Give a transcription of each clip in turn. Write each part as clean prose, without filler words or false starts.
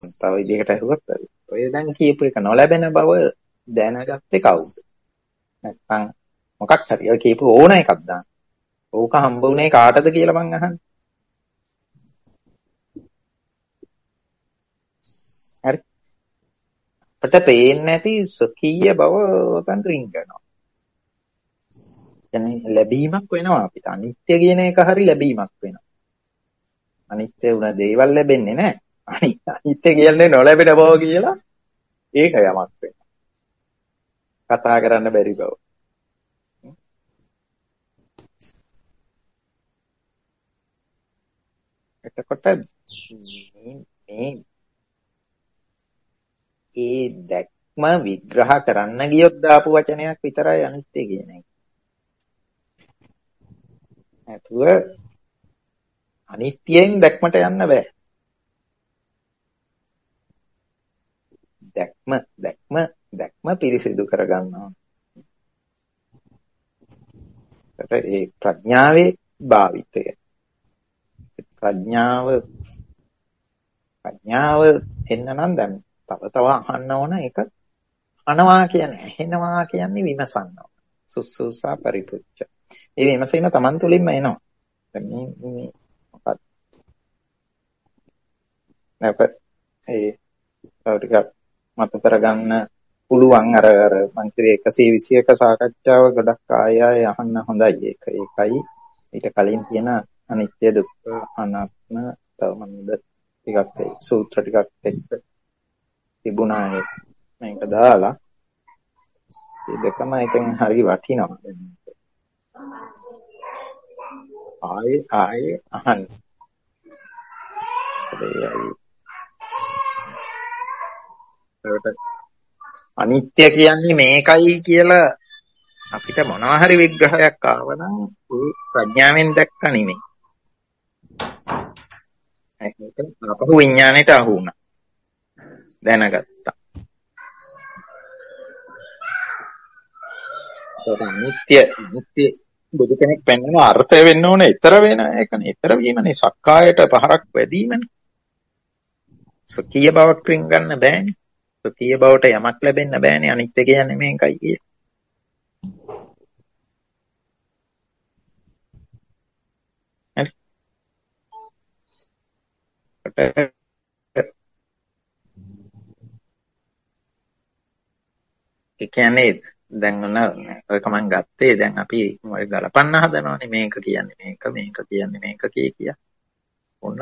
තව විදිහකට ඇහුවොත් ඔය දැන් කියපු එක නොලැබෙන බව දැනගත්තේ කවුද? නැත්නම් මොකක් හරි ඔය කියපු ඕන එකක් දාන්න. ඕක හම්බ වුණේ කාටද කියලා මං අහන්නේ. හරි. අපිට පේන්නේ නැති ස්වකීය බව උතන් රින්ගනවා. කියන්නේ ලැබීමක් වෙනවා අපිට. අනිත්‍ය කියන එක හරි ලැබීමක් වෙනවා. අනිත්‍ය වුණ දේවල් ලැබෙන්නේ නැහැ. අනිත්‍ය කියන්නේ නොලැබෙන බව කියලා ඒක යමක් වෙනවා. කතා කරන්න බැරි බව. එතකොට මේ ඒ දැක්ම විග්‍රහ කරන්න ගියොත් දාපු වචනයක් විතරයි අනිත්‍ය කියන එක. නැතුව අනිත්‍යයෙන් දැක්මට යන්න බෑ. දැක්ම පිරිසිදු කරගන්නවා. ඒ ප්‍රඥාවේ භාවිතය. ප්‍රඥාව එන්න නම් දැන් තව අහන්න ඕන එක. අහනවා කියන්නේ ඇහෙනවා කියන්නේ විමසනවා. සුසුසා පරිපුච්ච. ඒ විමසීම Taman තුලින්ම එනවා. දැන් මේ මොකක්ද? නැවත ඒ ටිකක් මතු කරගන්න පුළුවන් අර මං කියේ 121 සාකච්ඡාව ගොඩක් ආයෙ අහන්න හොඳයි ඒක. ඒකයි ඊට කලින් තියෙන අනිත්‍ය දුක්ඛ අනාත්ම තවමද ටිකක් සූත්‍ර ටිකක් එක්ක තිබුණා මේක දාලා මේ දෙකම ඉතින් හරි වටිනවා. ආයෙ අහන්න. අනිත්‍ය කියන්නේ මේකයි කියලා අපිට මොනවා හරි විග්‍රහයක් ආවනම් ඒ ප්‍රඥාවෙන් දැක්ක නෙමෙයි. ඒක අපහු විඥාණයට අහු වුණා. දැනගත්තා. ඒක අනිත්‍ය බුදු කෙනෙක් පෙන්වන අර්ථය වෙන්න ඕනේ ඊතර වෙන එකනේ. ඊතර වීමනේ සක්කායට පහරක් වැදීමනේ. සොකීය බවක් රින් ගන්න බෑනේ. සොකීය බවට යමක් ලැබෙන්න බෑනේ. අනිත්‍ය කියන්නේ මේකයි කියලා. ඒ කියන්නේ දැන් ඔය කමෙන් ගත්තේ දැන් අපි ඔය ගලපන්න හදනවානේ මේක කියන්නේ මේක කියන්නේ මේක කිය. ඔන්න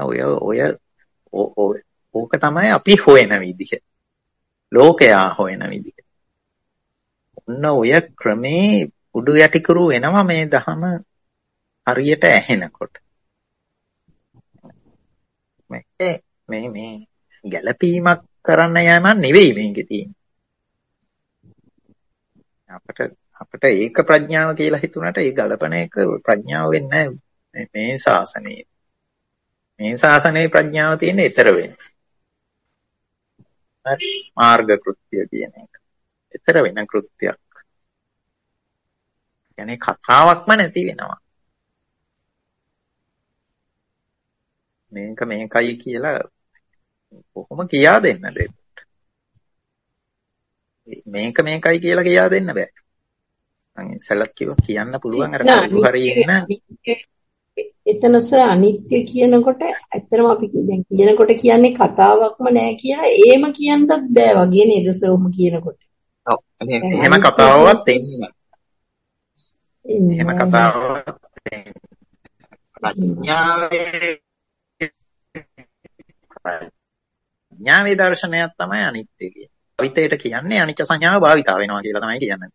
ඕක තමයි අපි හොයන විදිහ. ලෝකයා හොයන විදිහ. ඔන්න ඔය ක්‍රමේ උඩු යටිකුරු වෙනවා මේ දහම හරියට ඇහෙනකොට. මේ ගැළපීමක් කරන්න යෑම නෙවෙයි මේකේ තියෙන්නේ. අපිට ඒක ප්‍රඥාව කියලා හිතුණාට ඒ ගලපන එක ප්‍රඥාව වෙන්නේ නැහැ මේ ශාසනයේ. මේ ශාසනයේ ප්‍රඥාව තියෙන්නේ ඊතර වෙන්නේ. හරි මාර්ග කෘත්‍ය කියන එක. ඊතර වෙන කෘත්‍යයක්. يعني කතාවක්ම නැති වෙනවා. මේක මේකයි කියලා කොහොම කියා දෙන්නද? මේක මේකයි කියලා කියා දෙන්න බෑ. මම ඉස්සෙල්ලත් කිව්වා කියන්න පුළුවන් අර කවුරු හරි ඉන්න. එතනස අනිත්‍ය කියනකොට ඇත්තටම අපි දැන් කියනකොට කියන්නේ කතාවක්ම නෑ කියලා ඒම කියන්නත් බෑ වගේ නේද සෝම කියනකොට. ඔව්. එහෙම කතාවවත් එන්නේ. එහෙම කතාවක් ප්‍රඥාවේ දර්ශනයක් තමයි අනිත්‍ය කියන්නේ. භාවිතයට කියන්නේ අනිත්‍ය සංඥාව භාවිතා වෙනවා කියලා තමයි කියන්නේ.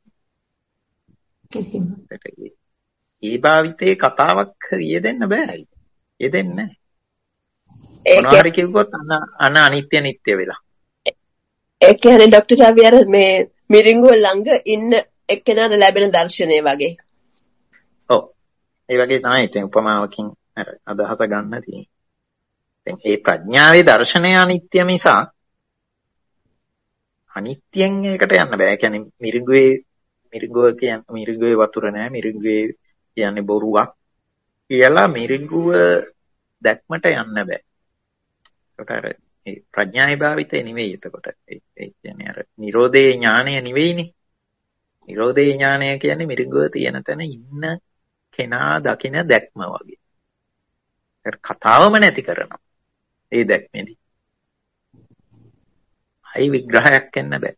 ඒ භාවිතේ කතාවක් යෙදෙන්න බෑ. යෙදෙන්නේ නැහැ. මොනවා හරි කිව්වොත් අන්න අනිත්‍ය නිට්ටය වෙලා. ඒ කියන්නේ ડોક્ટર රවි අර මේ මිරිඟුව ළඟ ඉන්න එක්කෙනාට ලැබෙන දර්ශනය වගේ. ඔව්. ඒ වගේ තමයි ඉතින් උපමාවකින් අර අදහස ගන්න තියෙන්නේ. දැන් මේ ප්‍රඥාවේ දර්ශනය අනිත්‍ය නිසා අනිත්‍යෙන් ඒකට යන්න බෑ. ඒ කියන්නේ මිරිඟුවේ වතුර නෑ, මිරිඟුවේ කියන්නේ බොරුවක් කියලා මිරිඟුව දැක්මට යන්න බෑ. ඒකට අර ඒ ප්‍රඥායි භාවිතය නෙවෙයි එතකොට. ඒ කියන්නේ අර නිරෝධේ ඥානය නෙවෙයිනේ. නිරෝධේ ඥානය කියන්නේ මිරිඟුව තියෙන තැන ඉන්න කෙනා දකින දැක්ම වගේ. ඒක කතාවම නැති කරනවා. ඒ දැක්මේදී. අයි විග්‍රහයක් වෙන්න බෑ.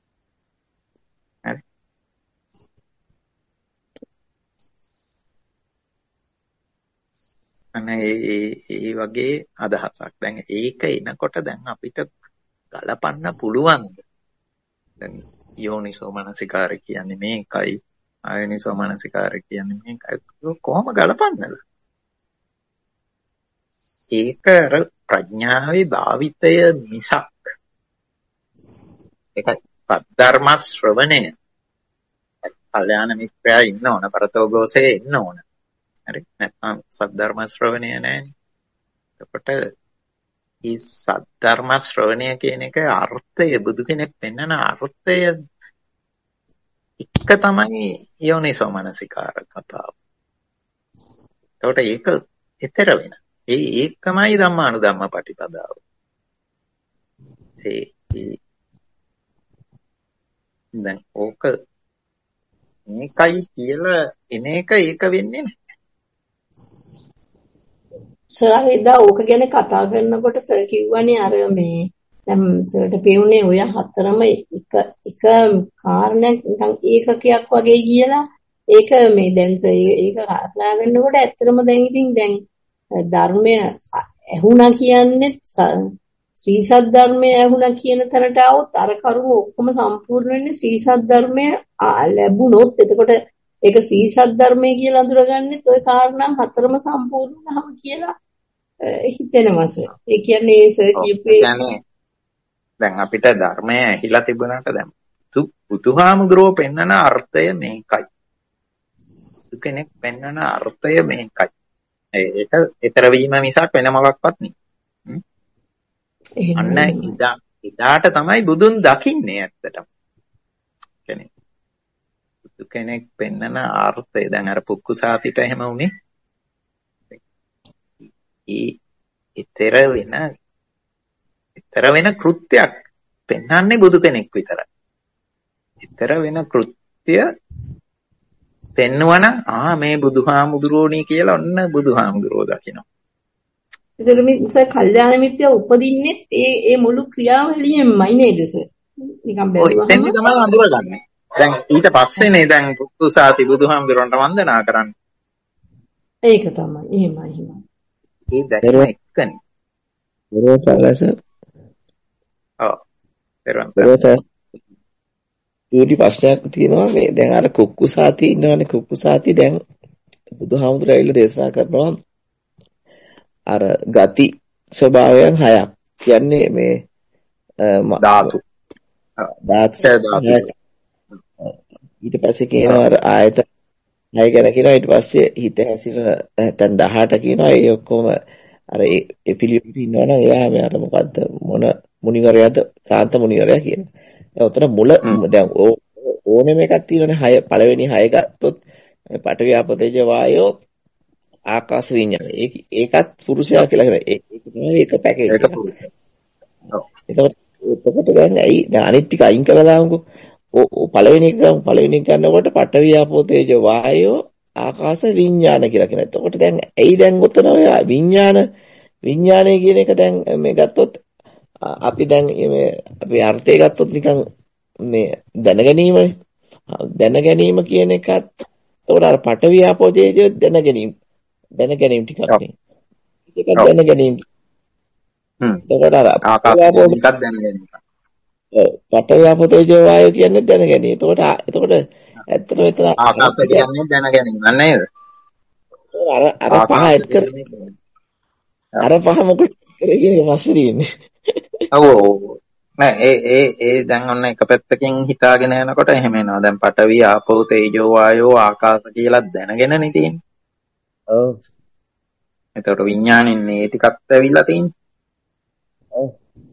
හරි. අනේ ඒ වගේ අදහසක්. දැන් ඒක එනකොට දැන් අපිට ගලපන්න පුළුවන්. දැන් යෝනිසෝ මනසිකාර කියන්නේ මේකයි. ආයනිසෝ මනසිකාර කියන්නේ මේකයි. කොහොම ගලපන්නද? ඒක අර ප්‍රඥාවේ භාවිතය මිසක් ඒකයි පද්ධර්ම ශ්‍රවණය. කල්යාණ මිත්‍රයා ඉන්න ඕන, පරතෝගෝසේ ඉන්න ඕන. හරි. නැත්නම් සද්ධර්ම ශ්‍රවණය නැහැනේ. එතකොට මේ සද්ධර්ම ශ්‍රවණය කියන එක අර්ථය බුදු කෙනෙක් පෙන්වන අර්ථය එක තමයි යෝනිසෝ මනසිකාර කතාව. එතකොට ඒක ඊතර වෙන. ඒකමයි ධම්මානුධම්ම පටිපදාව. දැන් ඕක මේකයි කියලා එන එක ඒක වෙන්නේ නැහැ. සර් එදා ඕක ගැන කතා කරනකොට සර් කිව්වනේ අර මේ දැන් සර්ට පෙවුනේ ඔය හතරම එක කාරණයක් නිකන් ඒකකයක් වගේ කියලා ඒක මේ දැන් සර් ඒක කල්පනා කරනකොට ඇත්තටම දැන් ඉතින් දැන් ධර්මය ඇහුණා කියන්නේ ශ්‍රී සද්ධර්මය ඇහුණා කියන තැනට આવොත් අර කරුණු ඔක්කොම සම්පූර්ණ වෙන්නේ ශ්‍රී සද්ධර්මය ලැබුණොත් එතකොට ඒක ශ්‍රී සද්ධර්මය කියලා අඳුරගන්නෙත් ওই කාරණා හතරම සම්පූර්ණ වුණාම කියලා හිතෙනවා සර්. ඒ කියන්නේ ඒ සර් කියපේ දැන් අපිට ධර්මය ඇහිලා තිබුණාට දැන් බුදුහාමුදුරුවෝ පෙන්වන අර්ථය මේකයි. බුදු කෙනෙක් පෙන්වන අර්ථය මේකයි. ඒක ඊතර වීම මිසක් වෙන මොකක්වත් නෙවෙයි. අන්න ඉදාට තමයි බුදුන් දකින්නේ ඇත්තටම. බුදු කෙනෙක් පෙන්වන අර්ථය දැන් අර පුක්කුසාතිට එහෙම උනේ. ඊතර වෙන කෘත්‍යයක් පෙන්වන්නේ බුදු කෙනෙක් විතරයි. ඊතර වෙන කෘත්‍ය පෙන්වන මේ බුදුහාමුදුරුවෝනේ කියලා ඔන්න බුදුහාමුදුරුවෝ දකිනවා. ඒතර මේ කල්යාණ මිත්‍ය උපදින්නේ ඒ මුළු ක්‍රියාවලියෙන්මයි නේද සර්? නිකන් බැලුවහම එතෙන්දි තමයි අඳුරගන්නේ. දැන් ඊට පස්සේනේ දැන් පුක්කුසාති බුදුහාමුදුරන්ට වන්දනා කරන්නේ. ඒක තමයි. එහෙමයි. ඒ දැක්ම එක්කනේ. බරෝසලස. ඔව්. ඊටි ප්‍රශ්නයක් තියෙනවා මේ දැන් අර කුක්කුසාති ඉන්නවනේ කුක්කුසාති දැන් බුදුහාමුදුරුවෝ ඇවිල්ලා දේශනා කරනවා අර ගති ස්වභාවයන් 6ක් කියන්නේ මේ ධාතු ඊට පස්සේ කියනවා අර ආයතන 6 ගැන කියනවා ඊට පස්සේ හිත හැසිරෙන නැත්නම් 18 කියනවා ඒ ඔක්කොම අර ඒ පිළිවෙලට ඉන්නවනම් එයා මේ අර මොකද්ද මොන මුනිවරයාද සාන්ත මුනිවරයා කියන්නේ. දැන් උතන මුල දැන් ඕනෙම එකක් තියෙනනේ 6 පළවෙනි 6 ගත්තොත් පඨවි ආපෝ තේජෝ වායෝ ආකාශ විඤ්ඤාණය. ඒකත් පුරුෂයා කියලා කියනවා. ඒක තමයි ඒක පැකේජ් එක. එතකොට දැන් ඇයි දැන් අනිත් ටික අයින් කරලා දාමුකෝ. පළවෙනි එක ගන්නකොට පඨවි ආපෝ තේජෝ වායෝ ආකාශ විඤ්ඤාණ කියලා කියනවා. එතකොට දැන් ඇයි දැන් උතන ඔය විඤ්ඤාණය කියන එක දැන් මේ ගත්තොත් අපි දැන් මේ අපි අර්ථය ගත්තොත් නිකන් මේ දැනගැනීමනේ. දැනගැනීම කියන එකත් එතකොට අර පඨවි ආපෝ තේජෝ දැනගැනීම ටිකක් නේ. ඒක දැනගැනීම. එතකොට අර ආකාශ එකක් දැනගැනීම. පඨවි ආපෝ තේජෝ වායෝ කියන්නේ දැනගැනීම. එතකොට ඇත්තට මෙතන ආකාශ කියන්නේ දැනගැනීම නේද? අර පහ එක්ක අර පහ මොකද කරගෙන පස්සේ තියෙන්නේ. ඔව් නෑ ඒ දැන් ඔන්න එක පැත්තකින් හිතාගෙන යනකොට එහෙම එනවා. දැන් පඨවි ආපෝ තේජෝ වායෝ ආකාශ කියලා දැනගෙනනේ තියෙන්නේ. ඔව්. එතකොට විඥානෙන් මේ ටිකත් ඇවිල්ලා තියෙන්නේ. ඔව්.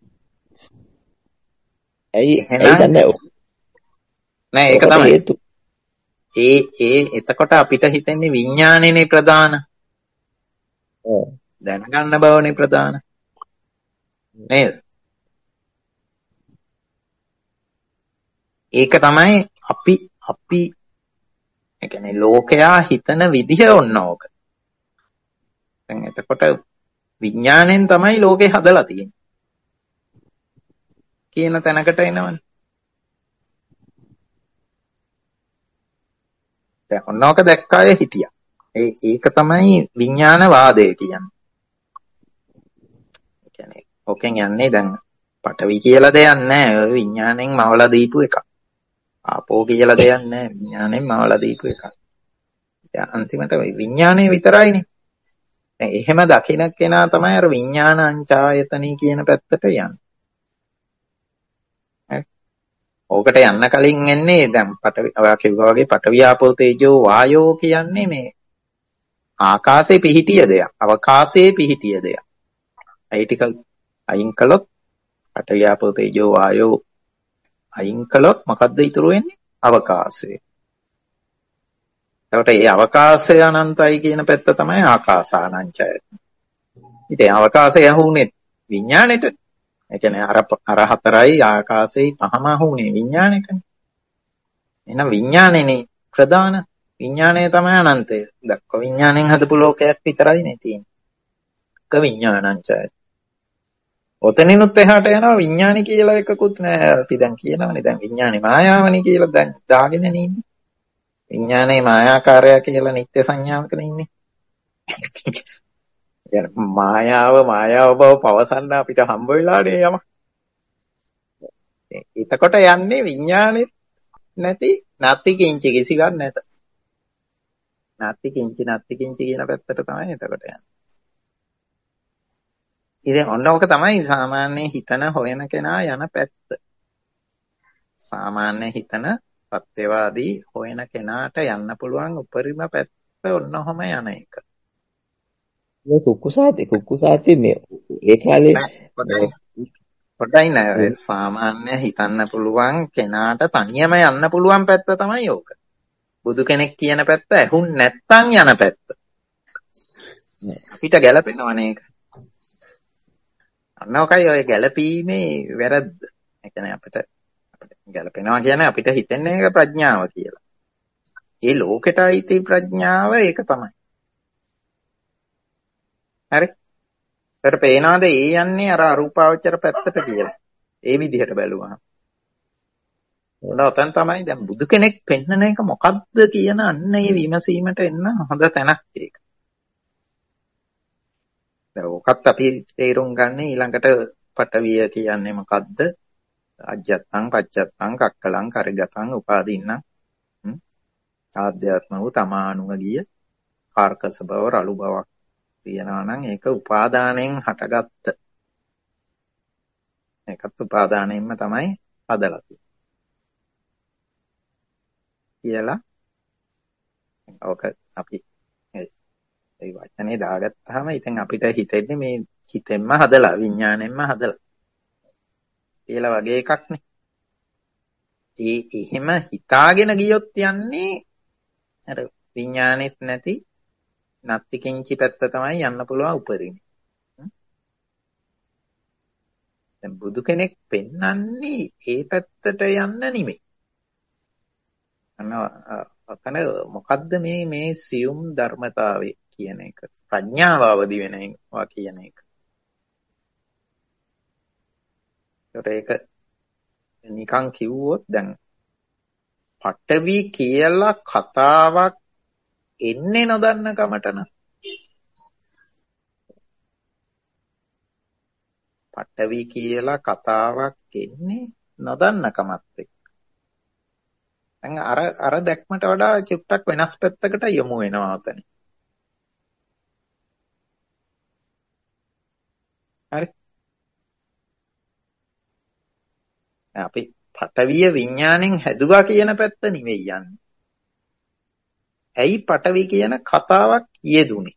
ඇයි දන්නේ නෑ ඒක තමයි. එතකොට අපිට හිතෙන්නේ විඥානෙනේ ප්‍රධාන. ඔව්. දැනගන්න බවනේ ප්‍රධාන. නේද? ඒක තමයි අපි ඒ කියන්නේ ලෝකයා හිතන විදිහ ඔන්න ඕක. දැන් එතකොට විඥාණයෙන් තමයි ලෝකේ හදලා තියෙන්නේ කියන තැනකට එනවනේ. දැන් ඔන්න ඕක දැක්ක අය හිටියා. ඒක තමයි විඥානවාදය කියන්නේ. ඒ කියන්නේ ඕකෙන් යන්නේ දැන් පටවි කියලා දෙයක් නැහැ. ඔය විඥාණයෙන් මවලා දීපු එකක්. ආපෝ කියලා දෙයක් නැහැ. විඥාණයෙන් මවලා දීපු එකක්. අන්තිමට විඥාණය විතරයිනේ. දැන් එහෙම දකින්න කෙනා තමයි අර විඥානංචායතනෙ කියන පැත්තට යන්නේ. ඕකට යන්න කලින් එන්නේ දැන් පටවි ඔයා කිව්වා වගේ පටවි ආපෝ තේජෝ වායෝ කියන්නේ මේ ආකාශයේ පිහිටිය දෙයක්. අවකාශයේ පිහිටිය දෙයක්. ඒ ටික අයින් කළොත් පටවි ආපෝ තේජෝ වායෝ අයින් කළොත් මොකද්ද ඉතුරු වෙන්නේ? අවකාශය. එතකොට මේ අවකාශය අනන්තයි කියන පැත්ත තමයි ආකාසානංචයතන. ඉතින් අවකාශය අහුනේ විඥාණයට. ඒ කියන්නේ අර හතරයි ආකාශයයි පහම අහුනේ විඥාණයටනේ. එහෙනම් විඥාණයනේ ප්‍රධාන. විඥාණය තමයි අනන්තය. දක්ක විඥාණයෙන් හදපු ලෝකයක් විතරයි නේ තියෙන්නේ. ක විඥානංචයතන. ඔතනිනුත් එහාට යනවා විඥානි කියලා එකකුත් නෑ. අපි දැන් කියනවනේ දැන් විඥානේ මායාවනේ කියලා දැන් දාගෙන ඉන්නේ. විඥානේ මායාකාරය කියලා නිත්‍ය සංඥාවකනේ ඉන්නේ. මායාව බව පවසන්න අපිට හම්බ වෙලානේ යම. එතකොට යන්නේ විඥානේ නැති නැති කිංචි කිසි ගන්න නැත. නැති කිංචි කියන පැත්තට තමයි එතකොට යන්නේ. ඉතින් ඔන්න ඔක තමයි සාමාන්‍ය හිතන හොයන කෙනා යන පැත්ත. සාමාන්‍ය හිතන සත්‍යවාදී හොයන කෙනාට යන්න පුළුවන් උපරිම පැත්ත ඔන්න ඔහම යන එක. මේ කුක්කුසාතේ මේ ඒ කාලේ පොඩ්ඩයි නෑ සාමාන්‍ය හිතන්න පුළුවන් කෙනාට තනියම යන්න පුළුවන් පැත්ත තමයි ඕක. බුදු කෙනෙක් කියන පැත්ත ඇහුන් නැත්තම් යන පැත්ත. අපිට ගැළපෙනවනේ ඒක. අන්න ඔකයි ඔය ගැළපීමේ වැරද්ද. ඒ කියන්නේ අපිට ගැළපෙනවා කියන්නේ අපිට හිතෙන්නේ ඒක ප්‍රඥාව කියලා. ඒ ලෝකෙට අයිති ප්‍රඥාව ඒක තමයි. හරි. ඒතර පේනවාද ඒ යන්නේ අර අරූපාවචර පැත්තට කියලා. ඒ විදිහට බැලුවා. ඔතන තමයි දැන් බුදු කෙනෙක් පෙන්වන එක මොකද්ද කියන අන්න ඒ විමසීමට එන්න හොඳ තැනක් ඒක. දැන් ඔකත් අපි තේරුම් ගන්න ඊළඟට පටවිය කියන්නේ මොකද්ද? අජ්ජත්තං පච්චත්තං කක්කලං කරගතං උපාදීන්න ආධ්‍යාත්ම වූ තමානුව ගිය කාර්කස බව රළු බවක් තියෙනවා නම් ඒක උපාදානයෙන් හටගත්ත. ඒකත් උපාදානයෙන්ම තමයි හදලා තියෙන්නේ. කියලා ඔක අපි ඒ වචනේ දාගත්තාම ඉතින් අපිට හිතෙන්නේ මේ හිතෙන්ම හදලා විඥාණයෙන්ම හදලා කියලා වගේ එකක්නේ. එහෙම හිතාගෙන ගියොත් යන්නේ අර විඥානෙත් නැති නත්ති කිංචි පැත්ත තමයි යන්න පුළුවන් උපරිම. දැන් බුදු කෙනෙක් පෙන්වන්නේ ඒ පැත්තට යන්න නෙමෙයි. අතන මොකද්ද මේ සියුම් ධර්මතාවය කියන එක. ප්‍රඥාව අවදි වෙනවා කියන එක. ඒක නිකන් කිව්වොත් දැන් පටවි කියලා කතාවක් එන්නේ නොදන්න කමටන. පටවි කියලා කතාවක් එන්නේ නොදන්න කමත් එක්ක. දැන් අර දැක්මට වඩා චුට්ටක් වෙනස් පැත්තකට යමු වෙනවා උතන. හරි. අපි පටවිය විඥාණයෙන් හැදුවා කියන පැත්ත නෙවෙයි යන්නේ. ඇයි පටවි කියන කතාවක් යෙදුනේ?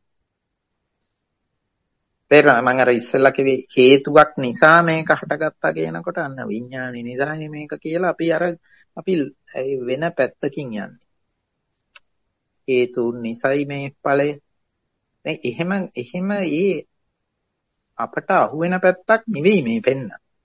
තේරෙනවද? මම අර ඉස්සෙල්ලා කිව්වේ හේතුවක් නිසා මේක හටගත්තා කියනකොට අන්න විඥානේ නිදානේ මේක කියලා අපි වෙන පැත්තකින් යන්නේ. හේතුන් නිසයි මේ ඵලය. දැන් එහෙම ඒ අපට අහුවෙන පැත්තක් නෙවෙයි මේ පෙන්න.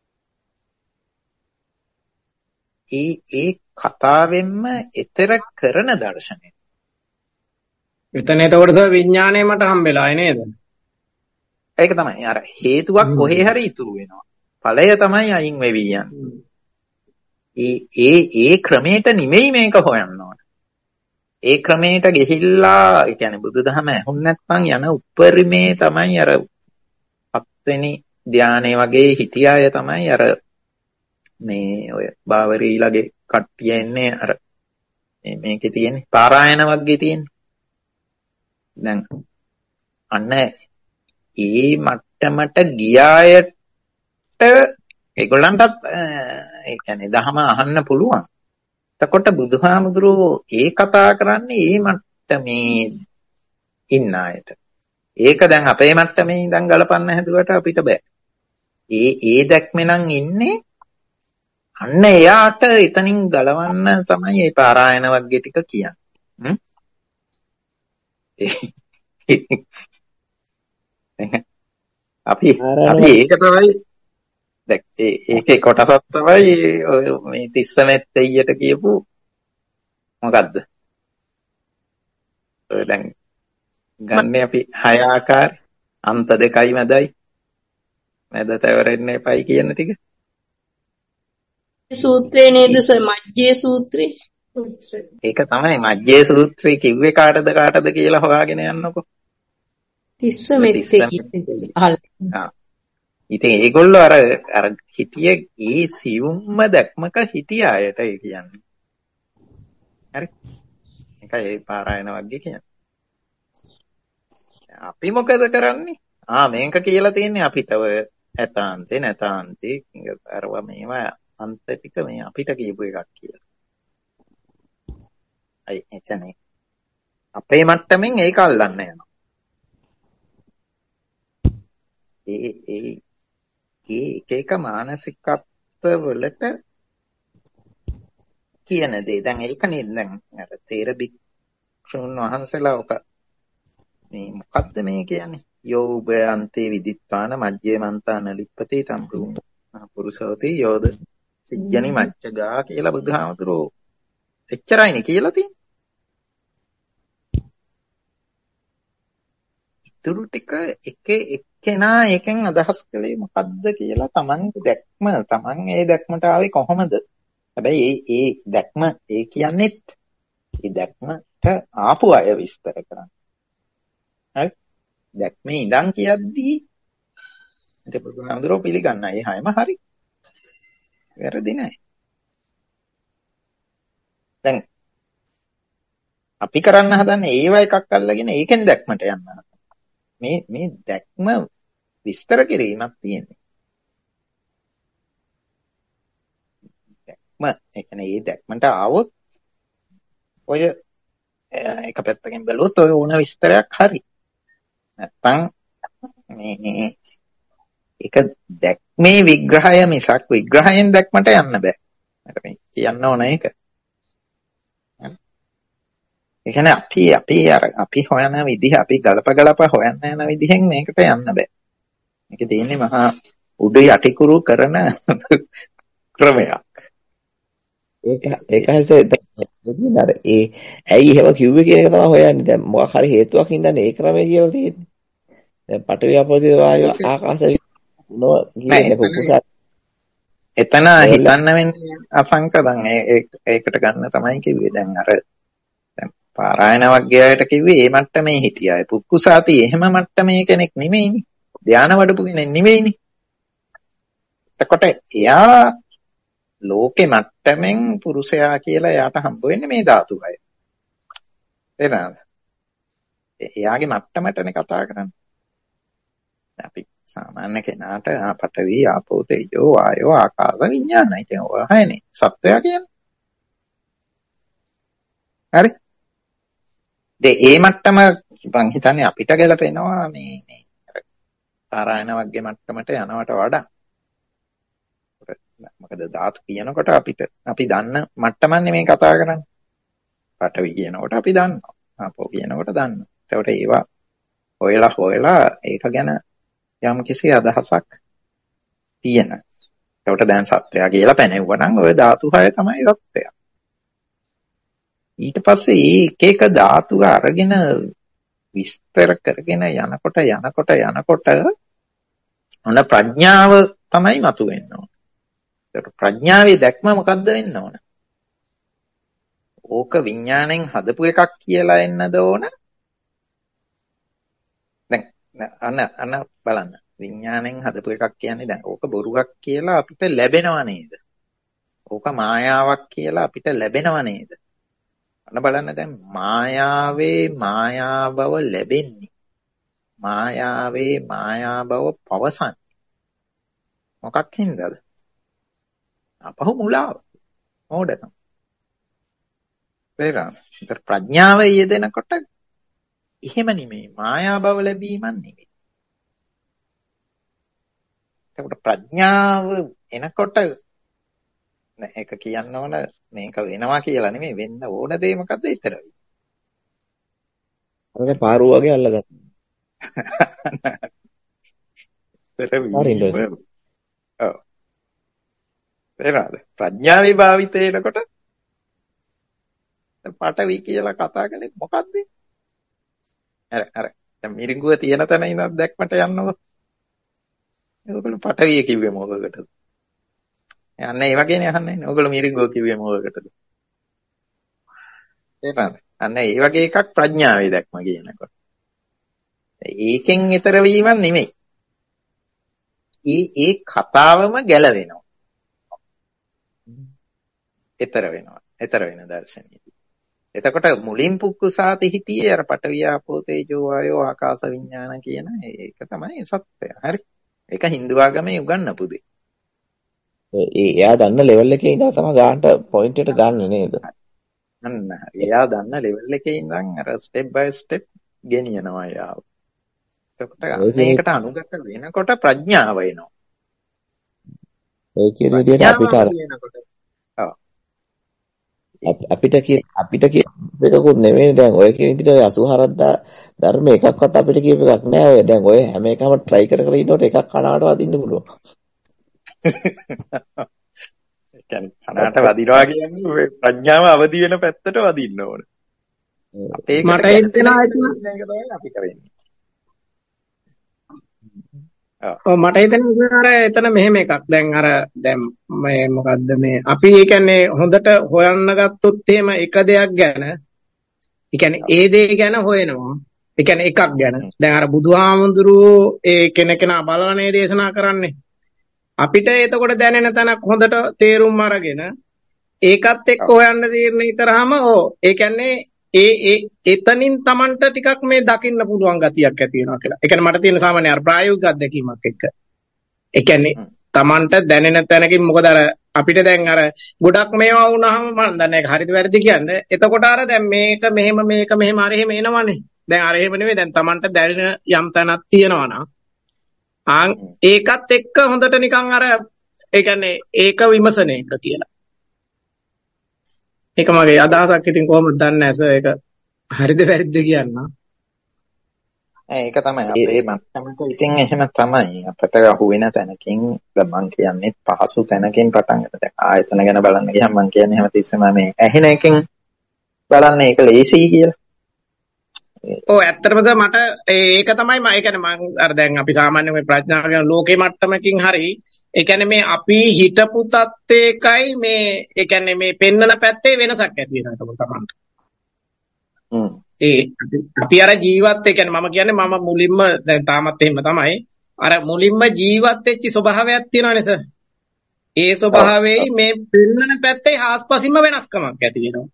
ඒ කතාවෙන්ම ඊතර කරන දර්ශනය. එතන එතකොට විඥාණය මට හම්බෙලායි නේද? ඒක තමයි. අර හේතුවක් කොහේ හරි ඉතුරු වෙනවා. ඵලය තමයි අයින් වෙවි යන්නේ. ඒ ක්‍රමයට නෙමෙයි මේක හොයන්න ඕන. ඒ ක්‍රමයට ගිහිල්ලා ඒ කියන්නේ බුදුදහම ඇහුන් නැත්නම් යන උපරිමේ තමයි අර 7 වෙනි ධානයේ වගේ හිටිය අය තමයි අර මේ ඔය බාවරීලගේ කට්ටිය එන්නේ අර මේකේ තියෙන්නේ පාරායන වර්ගයේ තියෙන්නේ. දැන් අන්න ඒ මට්ටමට ගියායට ඒගොල්ලන්ටත් ඒ කියන්නේ දහම අහන්න පුළුවන්. එතකොට බුදුහාමුදුරුවෝ ඒ කතා කරන්නේ ඒ මට්ටමේ ඉන්න අයට. ඒක දැන් අපේ මට්ටමේ ඉඳන් ගලපන්න හැදුවට අපිට බෑ. ඒ දැක්මේ නම් ඉන්නේ අන්න එයාට එතනින් ගලවන්න තමයි මේ පාරායන වර්ගයේ ටික කියන්නේ. අපි ඒක තමයි දැන් ඒකේ කොටසක් තමයි මේ තිස්සමෙත්තෙයියට කියපු මොකද්ද? දැන් ගන්නේ අපි 6 ආකාර අන්ත දෙකයි මැදයි මැද තවරෙන්න එපයි කියන ටික. සූත්‍රේ නේද මජ්ජේ සූත්‍රේ? ඒක තමයි මජ්ජේ සූත්‍රේ කිව්වේ කාටද කියලා හොයාගෙන යන්නකො. තිස්ස මෙත්තේ අහලා. ඉතින් ඒගොල්ලෝ අර හිටියේ ඒ සියුම්ම දැක්මක හිටිය අයට ඒ කියන්නේ. හරි. ඒකයි ඒ පාරායන වර්ගය කියන්නේ. අපි මොකද කරන්නේ? මේක කියලා තියෙන්නේ අපිට ඔය ඇතාන්තේ නැතාන්තේ අරවා මේවා අන්ත ටික මේ අපිට කියපු එකක් කියලා. අය එතනේ අපේ මට්ටමින් ඒක අල්ලන්න යනවා. ඒක මානසිකත්ව වලට කියන දේ. දැන් ඒක නේද දැන් අර තේර භික්ෂුන් වහන්සේලා ඔක මේ මොකද්ද මේ කියන්නේ? යෝබ අන්තේ විදිත්වාන මජ්ජේ මන්තාන ලිප්පති තම්රුම් පුරුසෝති යෝද සිජ්ජනි මච්චගා කියලා බුදුහාමුදුරුවෝ එච්චරයිනේ කියලා තියෙන්නේ. ඉතුරු ටික එක එක්කෙනා එකෙන් අදහස් කළේ මොකද්ද කියලා තමන්ගේ දැක්ම තමන් ඒ දැක්මට ආවේ කොහොමද? හැබැයි ඒ දැක්ම ඒ කියන්නේත් ඒ දැක්මට ආපු අය විස්තර කරන්නේ. හරි? දැක්මේ ඉඳන් කියද්දී ඒක බුදුහාමුදුරුවෝ පිළිගන්නා. ඒ හැම හරි. වැරදි නෑ. දැන් අපි කරන්න හදන්නේ ඒව එකක් අල්ලගෙන ඒකෙන් දැක්මට යන්න. මේ දැක්ම විස්තර කිරීමක් තියෙන්නේ. දැක්ම ඒ කියන්නේ ඒ දැක්මට ආවොත් ඔය එක පැත්තකින් බැලුවොත් ඔය ඕන විස්තරයක් හරි. නැත්තම් මේ ඒක දැක්මේ විග්‍රහය මිසක් විග්‍රහයෙන් දැක්මට යන්න බෑ. මට මේ කියන්න ඕන ඒක. ඒ කියන්නේ අපි හොයන විදිහ අපි ගලප හොයන්න යන විදිහෙන් මේකට යන්න බෑ. මේක තියෙන්නේ මහා උඩ යටිකුරු කරන ක්‍රමයක්. ඒක හැසෙන්න අර ඇයි එහෙම කිව්වේ කියන එක තමයි හොයන්නේ. දැන් මොකක් හරි හේතුවක් හින්දානේ ඒ ක්‍රමය කියලා තියෙන්නේ. දැන් පඨවි ආපෝතේ වායු ආකාශ නෝ කියන්නේ කුකුසත්. එතන හිතන්න වෙන්නේ අසංක දැන් ඒකට ගන්න තමයි කිව්වේ. දැන් අර දැන් පාරායන වර්ගයට කිව්වේ මේ මට්ටමේ හිටිය අය. පුක්කුසාති එහෙම මට්ටමේ කෙනෙක් නෙමෙයිනේ. ධානය වඩපු කෙනෙක් නෙමෙයිනේ. එතකොට එයා ලෝකේ මට්ටමින් පුරුෂයා කියලා එයාට හම්බ වෙන්නේ මේ ධාතු අය. තේරෙනවද? එයාගේ මට්ටමටනේ කතා කරන්නේ. අපි සාමාන්‍ය කෙනාට පඨවි ආපෝ තේජෝ වායෝ ආකාශ විඥාන. ඉතින් ඔය හයනේ සත්වයා කියන්නේ. හරි? ඒ මට්ටම මං හිතන්නේ අපිට ගැලපෙනවා මේ පාරායන වර්ගයේ මට්ටමට යනවට වඩා. මොකද ධාතු කියනකොට අපි දන්න මට්ටමන්නේ මේ කතා කරන්නේ. පඨවි කියනකොට අපි දන්නවා. ආපෝ කියනකොට දන්නවා. ඒකට ඒවා හොයලා ඒක ගැන යම් කිසි අදහසක් තියෙන. ඒකට දැන් සත්‍යය කියලා පැනෙවුවා නම් ওই ධාතු 6 තමයි සත්‍යය. ඊට පස්සේ මේ එක එක ධාතු අරගෙන විස්තර කරගෙන යනකොට ඔන්න ප්‍රඥාව තමයි මතුවෙන්න ඕන. ඒකට ප්‍රඥාවේ දැක්ම මොකද්ද වෙන්න ඕන? ඕක විඥාණයෙන් හදපු එකක් කියලා එන්නද ඕන? දැන් අන්න බලන්න. විඥාණයෙන් හදපු එකක් කියන්නේ දැන් ඕක බොරුවක් කියලා අපිට ලැබෙනව නේද? ඕක මායාවක් කියලා අපිට ලැබෙනව නේද? අන්න බලන්න දැන් මායාවේ මායා බව ලැබෙන්නේ. මායාවේ මායා බව පවසන්නේ. මොකක් හින්දාද? අපහු මුලාව. මොඩකම. ඒතර ප්‍රඥාව යෙදෙනකොට එහෙම නෙමෙයි. මායා බව ලැබීමක් නෙමෙයි. ඒකට ප්‍රඥාව එනකොට ඒක කියන්න ඕන මේක වෙනවා කියලා නෙමෙයි වෙන්න ඕන දේ මොකද්ද විතරයි. අර පාරුව වගේ අල්ලගන්න. ප්‍රඥාවේ භාවිතය එනකොට පටවි කියලා කතා කරන්නේ මොකද්ද? අර දැන් මිරිඟුව තියෙන තැන ඉඳන් දැක්මට යන්නකො. ඒගොල්ලෝ පටවිය කිව්වේ මොකකටද? අන්න ඒ වගේනේ අහන්නේ. ඕගොල්ලෝ මිරිඟුව කිව්වේ මොකකටද? තේරෙනවද? අන්න ඒ වගේ එකක් ප්‍රඥාවේ දැක්ම කියනකොට. ඒකෙන් ඈතර වීමක් නෙමෙයි. ඒ කතාවම ගැලවෙනවා. ඈතර වෙන දර්ශනීය. එතකොට මුලින් පුක්කුසාති හිටියේ අර පඨවි ආපෝ තේජෝ වායෝ ආකාශ විඥාන කියන ඒක තමයි සත්‍යය. හරි. ඒක හින්දු ආගමේ උගන්වපු දෙයක්. එයා දන්න ලෙවල් එකේ ඉඳලා තමයි ගන්නට පොයින්ට් එකට ගන්න නේද? අන්න එයා දන්න ලෙවල් එකේ ඉඳන් අර ස්ටෙප් බයි ස්ටෙප් ගෙනියනවා යාව. එතකොට මේකට අනුගත වෙනකොට ප්‍රඥාව එනවා. ඒ කියන විදිහට අපිට එකකුත් නෙමෙයි දැන් ඔය කියන විදිහට 84 ධර්ම එකක්වත් අපිට කියප එකක් නෑ ඔය. දැන් ඔය හැම එකම try කර ඉන්නකොට එකක් කනකට වදින්න පුළුවන්. ඒ කියන්නේ කනට වදිනවා කියන්නේ ඔය ප්‍රඥාව අවදි වෙන පැත්තට වදින්න ඕන. මට හිතෙනවා ඒක තමයි අපිට වෙන්නේ. මට හිතෙනවා අර එතන මෙහෙම එකක්. දැන් මේ මොකද්ද මේ අපි ඒ කියන්නේ හොඳට හොයන්න ගත්තොත් එහෙම එක දෙයක් ගැන ඒ කියන්නේ ඒ දේ ගැන හොයනවා. ඒ කියන්නේ එකක් ගැන. දැන් අර බුදුහාමුදුරුවෝ ඒ කෙනෙක්නා බලවනේ දේශනා කරන්නේ. අපිට එතකොට දැනෙන තැනක් හොඳට තේරුම් අරගෙන ඒකත් එක්ක හොයන්න තීරණය කරාම ඒ කියන්නේ එතනින් Tamanට ටිකක් මේ දකින්න පුළුවන් ගතියක් ඇති වෙනවා කියලා. ඒ කියන්නේ මට තියෙන සාමාන්‍ය අර ප්‍රායෝගික අත්දැකීමක් එක්ක. ඒ කියන්නේ Tamanට දැනෙන තැනකින් මොකද අර අපිට දැන් අර ගොඩක් මේවා වුණාම මම දන්නේ ඒක හරිද වැරදිද කියන්නේ. එතකොට අර දැන් මේක මෙහෙම අර එහෙම එනවනේ. දැන් අර එහෙම නෙවෙයි දැන් Tamanට දැනෙන යම් තැනක් තියෙනවා නම් ඒකත් එක්ක හොඳට නිකන් අර ඒ කියන්නේ ඒක විමසන එක කියලා. ඒක මගේ අදහසක්. ඉතින් කොහොමද දන්නේ නැහැ ඒක හරිද වැරදිද කියන්න. ඒක තමයි අපේ මට්ටමක ඉතින් එහෙම තමයි අපිට අහු වෙන තැනකින් දැන් මම කියන්නේ පහසු තැනකින් පටන් ගන්න. දැන් ආයතන ගැන බලන්න ගියම මම කියන්නේ හැමතිස්සෙම මේ ඇහෙන එකෙන් බලන්න ඒක ලේසි කියලා. ඔව් ඇත්තටම මට ඒක තමයි මම ඒ කියන්නේ මම අර දැන් අපි සාමාන්‍ය මේ ප්‍රඥාව කියන ලෝකේ මට්ටමකින් හරි ඒ කියන්නේ මේ අපි හිතපු තත්ත්වයකයි මේ ඒ කියන්නේ මේ පෙන්නන පැත්තේ වෙනසක් ඇති වෙනවා එතකොට තමයි. අපි අර ජීවත් ඒ කියන්නේ මම කියන්නේ මම මුලින්ම දැන් තාමත් එහෙම තමයි අර මුලින්ම ජීවත් වෙච්ච ස්වභාවයක් තියෙනවනේ සර්. ඒ ස්වභාවයේ මේ පෙන්නන පැත්තේ හාස්පසින්ම වෙනස්කමක් ඇති වෙනවා.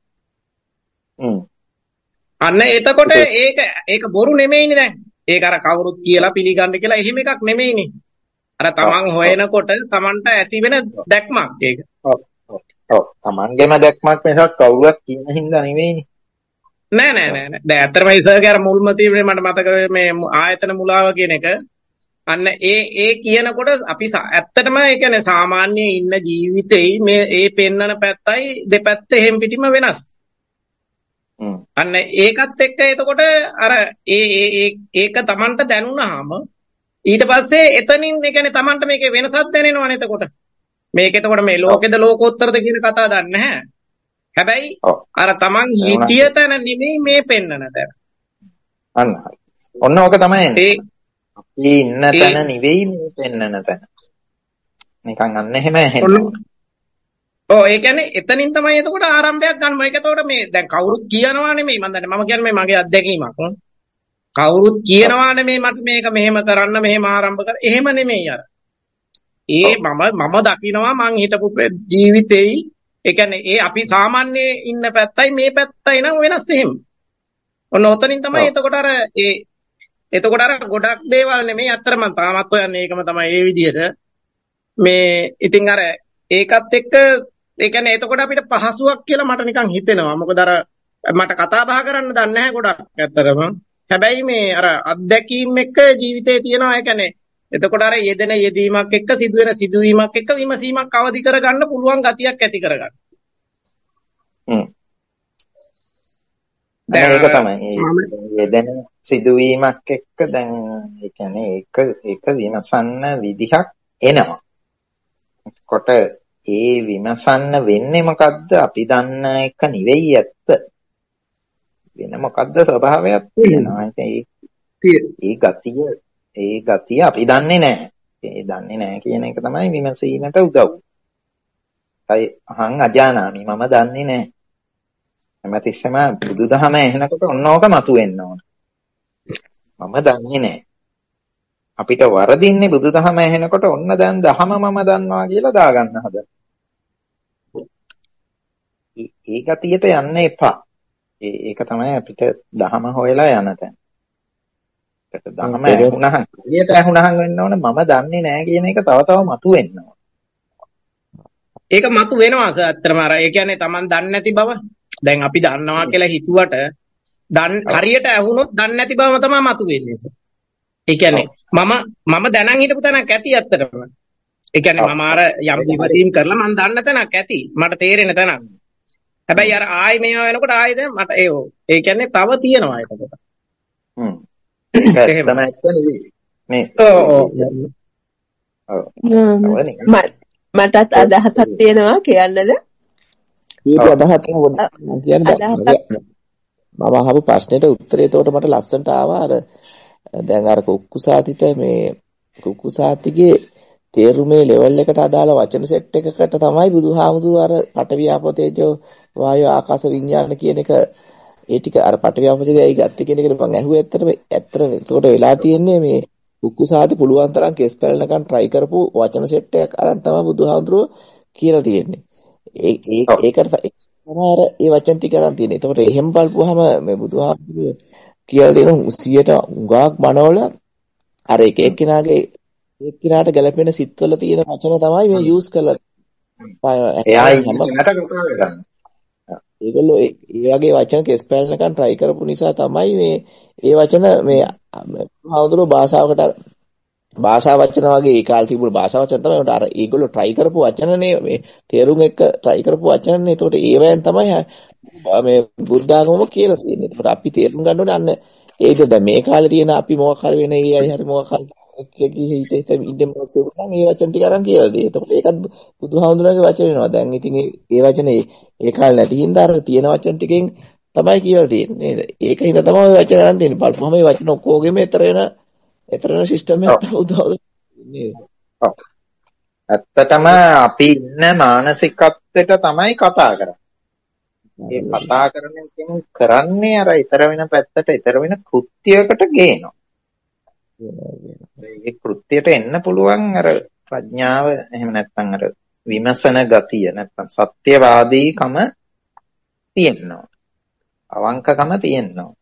අන්න එතකොට ඒක බොරු නෙමෙයිනේ දැන්. ඒක අර කවුරුත් කියලා පිළිගන්න කියලා එහෙම එකක් නෙමෙයිනේ. අර තමන් හොයනකොට තමන්ට ඇති වෙන දැක්මක් ඒක. ඔව් තමන්ගේම දැක්මක් මිසක් කවුරුත් කියන හින්දා නෙමෙයිනේ. නෑ. දැන් ඇත්තටම ඉස්සරගේ අර මුල්ම තියෙන්නේ මට මතක මේ ආයතන මුලාව කියන එක. අන්න ඒ කියනකොට අපි ඇත්තටම ඒ කියන්නේ සාමාන්‍ය ඉන්න ජීවිතේ මේ ඒ පෙන්නන පැත්තයි දෙපැත්ත එහෙම් පිටිම වෙනස්. අන්න ඒකත් එක්ක එතකොට අර ඒක Tamanට දැනුණාම ඊට පස්සේ එතනින් ඒ කියන්නේ Tamanට මේකේ වෙනසක් දැනෙනවනේ එතකොට. මේක එතකොට මේ ලෝකෙද ලෝකෝත්තරද කියන කතාව දන්නේ නැහැ. හැබැයි අර Taman හිටිය තැන නෙමෙයි මේ පෙන්නන තැන. අන්න හරි. ඔන්න ඕක තමයි එන්නේ. අපි ඉන්න තැන නෙවෙයි මේ පෙන්නන තැන. නිකන් අන්න එහෙම ඇහෙනවා. ඔව් ඒ කියන්නේ එතනින් තමයි එතකොට ආරම්භයක් ගන්න. ඒක එතකොට මේ දැන් කවුරුත් කියනවා නෙමෙයි මම දන්නේ. මම කියන්නේ මගේ අත්දැකීමක්. කවුරුත් කියනවා නෙමෙයි මට මේක මෙහෙම කරන්න මෙහෙම ආරම්භ කර. එහෙම නෙමෙයි අර. මම දකිනවා මං හිටපු ජීවිතේයි ඒ කියන්නේ ඒ අපි සාමාන්‍ය ඉන්න පැත්තයි මේ පැත්තයි නම් වෙනස් එහෙම. ඔන්න ඔතනින් තමයි එතකොට අර ගොඩක් දේවල් නෙමෙයි අත්තර මම තාමත් හොයන්නේ ඒකම තමයි ඒ විදිහට මේ ඉතින් අර ඒකත් එක්ක ඒ කියන්නේ එතකොට අපිට පහසුවක් කියලා මට නිකන් හිතෙනවා. මොකද අර මට කතා බහ කරන්න දන්නේ නැහැ ගොඩක් ඇත්තටම. හැබැයි මේ අර අත්දැකීම් එක්ක ජීවිතේ තියෙනවා ඒ කියන්නේ එතකොට අර යෙදෙන යෙදීමක් එක්ක සිදුවෙන සිදුවීමක් එක්ක විමසීමක් අවදි කරගන්න පුළුවන් ගතියක් ඇති කරගන්න. දැන් ඒක තමයි. යෙදෙන සිදුවීමක් එක්ක දැන් ඒ කියන්නේ ඒක විමසන්න විදිහක් එනවා. එතකොට ඒ විමසන්න වෙන්නේ මොකද්ද? අපි දන්න එක නෙවෙයි ඇත්ත. වෙන මොකද්ද ස්වභාවයක් තියෙනවා. ඒ ගතිය අපි දන්නේ නැහැ. ඒ දන්නේ නැහැ කියන එක තමයි විමසීමට උදව්. අහං අජානාමි මම දන්නේ නැහැ. හැමතිස්සෙම බුදුදහම ඇහෙනකොට ඔන්න ඕක මතුවෙන්න ඕන. මම දන්නේ නැහැ. අපිට වරදින්නේ බුදුදහම ඇහෙනකොට ඔන්න දැන් දහම මම දන්නවා කියලා දාගන්න හදන. ඒ ගතියට යන්න එපා. ඒක තමයි අපිට දහම හොයලා යන තැන. දහම ඇහුණහන් එළියට ඇහුණහන් වෙන්න ඕනේ මම දන්නේ නැහැ කියන එක තව මතුවෙන්න ඕන. ඒක මතු වෙනවා ඇත්තටම අර ඒ කියන්නේ Taman දන්නේ නැති බව. දැන් අපි දන්නවා කියලා හිතුවට හරියට ඇහුනොත් දන්නේ නැති බවම තමයි මතුවෙන්නේ. ඒ කියන්නේ මම දැනන් හිටපු තැනක් ඇති ඇත්තටම. ඒ කියන්නේ මම අර යම් විමසීම් කරලා මම දන්න තැනක් ඇති. මට තේරෙන තැනක්. හැබැයි අර ආයි මේවා වෙනකොට ආයි දැන් මට ඒ කියන්නේ තව තියෙනවා ඒකට. එහෙම තමයි නෙවෙයි. මේ මටත් අදහසක් තියෙනවා කියන්නද? ඒක අදහසක් කියන්නේ මම අහපු ප්‍රශ්නෙට උත්තරේ එතකොට මට ලස්සනට ආවා අර දැන් අර කුක්කුසාතිගේ තේරුමේ ලෙවල් එකට අදාළ වචන සෙට් එකකට තමයි බුදුහාමුදුරුවෝ අර පඨවි ආපෝ තේජෝ වායෝ ආකාශ විඥාන කියන එක ඒ ටික අර පඨවි ආපෝ තේජෝ ඇයි ගත්තේ කියන එකට මම ඇහුවේ ඇත්තටම එතකොට වෙලා තියෙන්නේ මේ කුක්කුසාති පුළුවන් තරම් කෙස් පැලනකන් try කරපු වචන සෙට් එකක් අරන් තමයි බුදුහාමුදුරුවෝ කියලා තියෙන්නේ. ඒකට තමයි අර ඒ වචන ටික අරන් තියෙන්නේ. එතකොට එහෙම බලපුවාම මේ බුදුහාමුදුරුවෝ කියලා දෙන 100ට උගාක් මනවල අර එක එක්කිනාට ගැලපෙන සිත්වල තියෙන වචන තමයි මේ යූස් කරලා ඒගොල්ලෝ ඒ වගේ වචන කෙස් පැලනකන් try කරපු නිසා තමයි මේ ඒ වචන මේ හවුදුරු භාෂා වචන වගේ ඒ කාලේ තිබුණු භාෂා වචන තමයි උන්ට අර ඒගොල්ලෝ try කරපු වචනනේ මේ තේරුම් එක්ක try කරපු වචනනේ. ඒකට ඒවෙන් තමයි මේ බුද්ධ ආගමම කියලා තියෙන්නේ. ඒකට අපි තේරුම් ගන්න ඕනේ අන්න ඒක දැන් මේ කාලේ තියෙන අපි මොකක් හරි වෙන ඒ අය හරි මොකක් හරි හිත ඉන්නේ මොකද නම් ඒ වචන ටික අරන් කියලා දෙයි. ඒකට ඒකත් බුදුහාමුදුරන්ගේ වචන වෙනවා. දැන් ඉතින් ඒ වචනේ ඒ කාලේ නැති හින්දා අර තියෙන වචන ටිකෙන් තමයි කියලා තියෙන්නේ නේද? ඒක හින්දා තමයි ওই වචන ගන්න තියෙන්නේ. බලපුවම මේ වචන ඔක්කොගෙම ඊතර වෙන සිස්ටම් එකක් තමයි උදාහරණ නේද? ඔව්. ඇත්තටම අපි ඉන්න මානසිකත්වයට තමයි කතා කරන්නේ. ඒ කතා කරන එකෙන් කරන්නේ අර ඊතර වෙන පැත්තට ඊතර වෙන කෘත්‍යයකට ගේනවා. ඒ කෘත්‍යයට එන්න පුළුවන් අර ප්‍රඥාව එහෙම නැත්නම් අර විමසන ගතිය නැත්නම් සත්‍යවාදීකම තියෙනවා. අවංකකම තියෙනවා.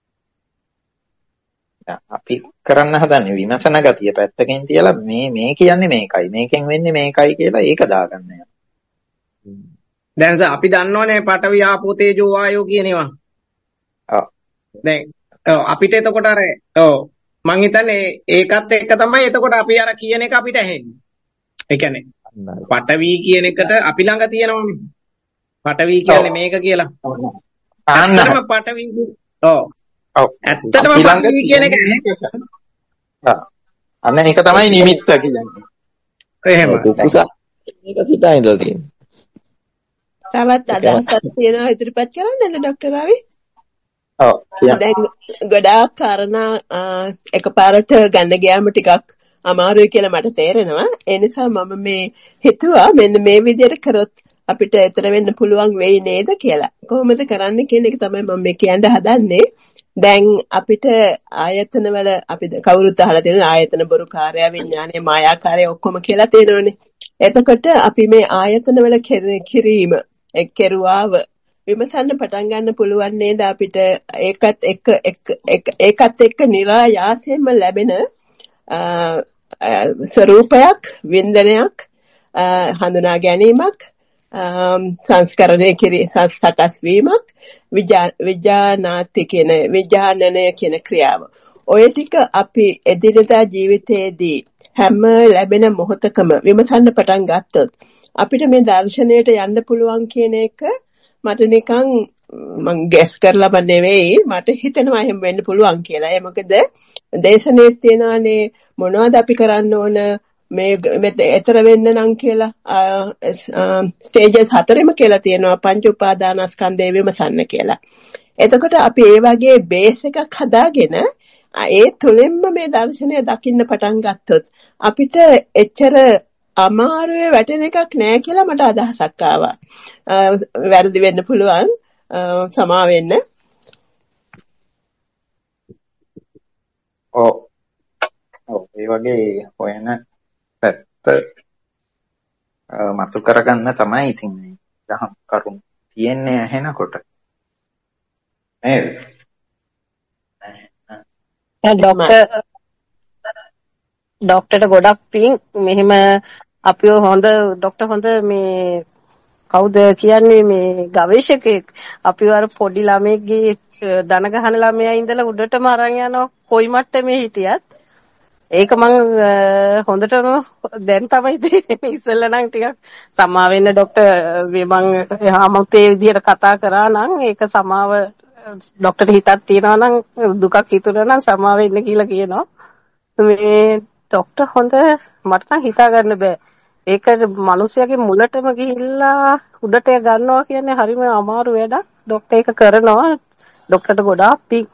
අපි කරන්න හදන්නේ විමසන ගතිය පැත්තකින් තියලා මේ කියන්නේ මේකයි මේකෙන් වෙන්නේ මේකයි කියලා ඒක දාගන්න යනවා. දැන් අපි දන්නවනේ පඨවි ආපෝ තේජෝ වායෝ කියන ඒවා. ඔව්. දැන් අපිට එතකොට අර මං හිතන්නේ ඒකත් එක්ක තමයි එතකොට අපි අර කියන එක අපිට ඇහෙන්නේ. ඒ කියන්නේ පඨවි කියන එකට අපි ළඟ තියෙනවනේ. පඨවි කියන්නේ මේක කියලා. ඇත්තටම පඨවි ඔව්. ඇත්තටම පඨවි කියන එක අන්න ඒක තමයි නිමිත්ත කියන්නේ. එහෙම. කුකුසා මේක හිතා ඉඳලා තියෙනවා. තවත් අදහසක් තියෙනවා ඉදිරිපත් කරන්නද ડોક્ટર රවි? ඔව් කියන්න. දැන් ගොඩාක් කාරණා එකපාරට ගන්න ගියාම ටිකක් අමාරුයි කියලා මට තේරෙනවා. ඒ නිසා මම මේ හිතුවා මෙන්න මේ විදිහට කරොත් අපිට ඈතර වෙන්න පුළුවන් වෙයි නේද කියලා. කොහොමද කරන්නේ කියන එක තමයි මම මේ කියන්න හදන්නේ. දැන් අපිට ආයතනවල අපි කවුරුත් අහලා තියෙන ආයතන බොරු කාර්ය විඥානයේ මායාකාරය ඔක්කොම කියලා තියෙනවනේ. එතකොට අපි මේ ආයතනවල කිරීම කෙරුවාව විමසන්න පටන් ගන්න පුළුවන් නේද අපිට ඒකත් එක්ක નિરાයාසයෙන්ම ලැබෙන ස්වરૂපයක් වින්දනයක් හඳුනා ගැනීමක් සංස්කරණය සකස් වීමක් විඥානනය කියන ක්‍රියාව. ඔය ටික අපි එදිනදා ජීවිතයේදී හැම ලැබෙන මොහොතකම විමසන්න පටන් ගත්තොත් අපිට මේ දර්ශනයට යන්න පුළුවන් කියන එක මට නිකන් මං ගැස් කරලාම නෙවෙයි මට හිතෙනවා එහෙම වෙන්න පුළුවන් කියලා. ඒ මොකද දේශනේ තියනානේ මොනවද අපි කරන්න ඕන මේ ඈතර වෙන්න නම් කියලා ස්ටේජස් 4ෙම කියලා තියෙනවා පංච උපාදානස්කන්ධය විමසන්න කියලා. එතකොට අපි ඒ වගේ බේස් එකක් හදාගෙන ඒ තුලින්ම මේ දර්ශනය දකින්න පටන් ගත්තොත් අපිට එච්චර අමාරුවේ වැටෙන එකක් නෑ කියලා මට අදහසක් ආවා. වැරදි වෙන්න පුළුවන්. සමා වෙන්න. ඔව් ඒ වගේ හොයන පැත්ත මතු කරගන්න තමයි ඉතින් මේ දහම් කරුණු තියෙන්නේ ඇහෙනකොට නේද? ડોක්ටර්ට ගොඩක් පිං මෙහෙම අපිව හොඳ ડોක්ටර් හොඳ මේ කවුද කියන්නේ මේ ගවේෂකෙක් අපිව අර පොඩි ළමෙක්ගේ දන ගහන ළමයා ඉඳලා උඩටම අරන් යනවා කොයි මට්ටමේ හිටියත් ඒක මම හොඳටම දැන් තමයි තේරෙන්නේ ඉස්සෙල්ලා නම් ටිකක් සමා වෙන්න ડોක්ටර් මම ආමුත් ඒ විදිහට කතා කරා නම් ඒක සමාව ડોක්ටර්ට හිතක් තියනවා නම් දුකක් හිතුණා නම් සමා වෙන්න කියලා කියනවා මේ ડોක්ටර් හොඳ මට නම් හිතා ගන්න බෑ ඒක මිනිස්යාගේ මුලටම ගිහිල්ලා උඩට ගන්නවා කියන්නේ හරිම අමාරු වැඩක්. ડોක්ටර් ඒක කරනවා. ડોක්ටර්ට ගොඩාක් පිං.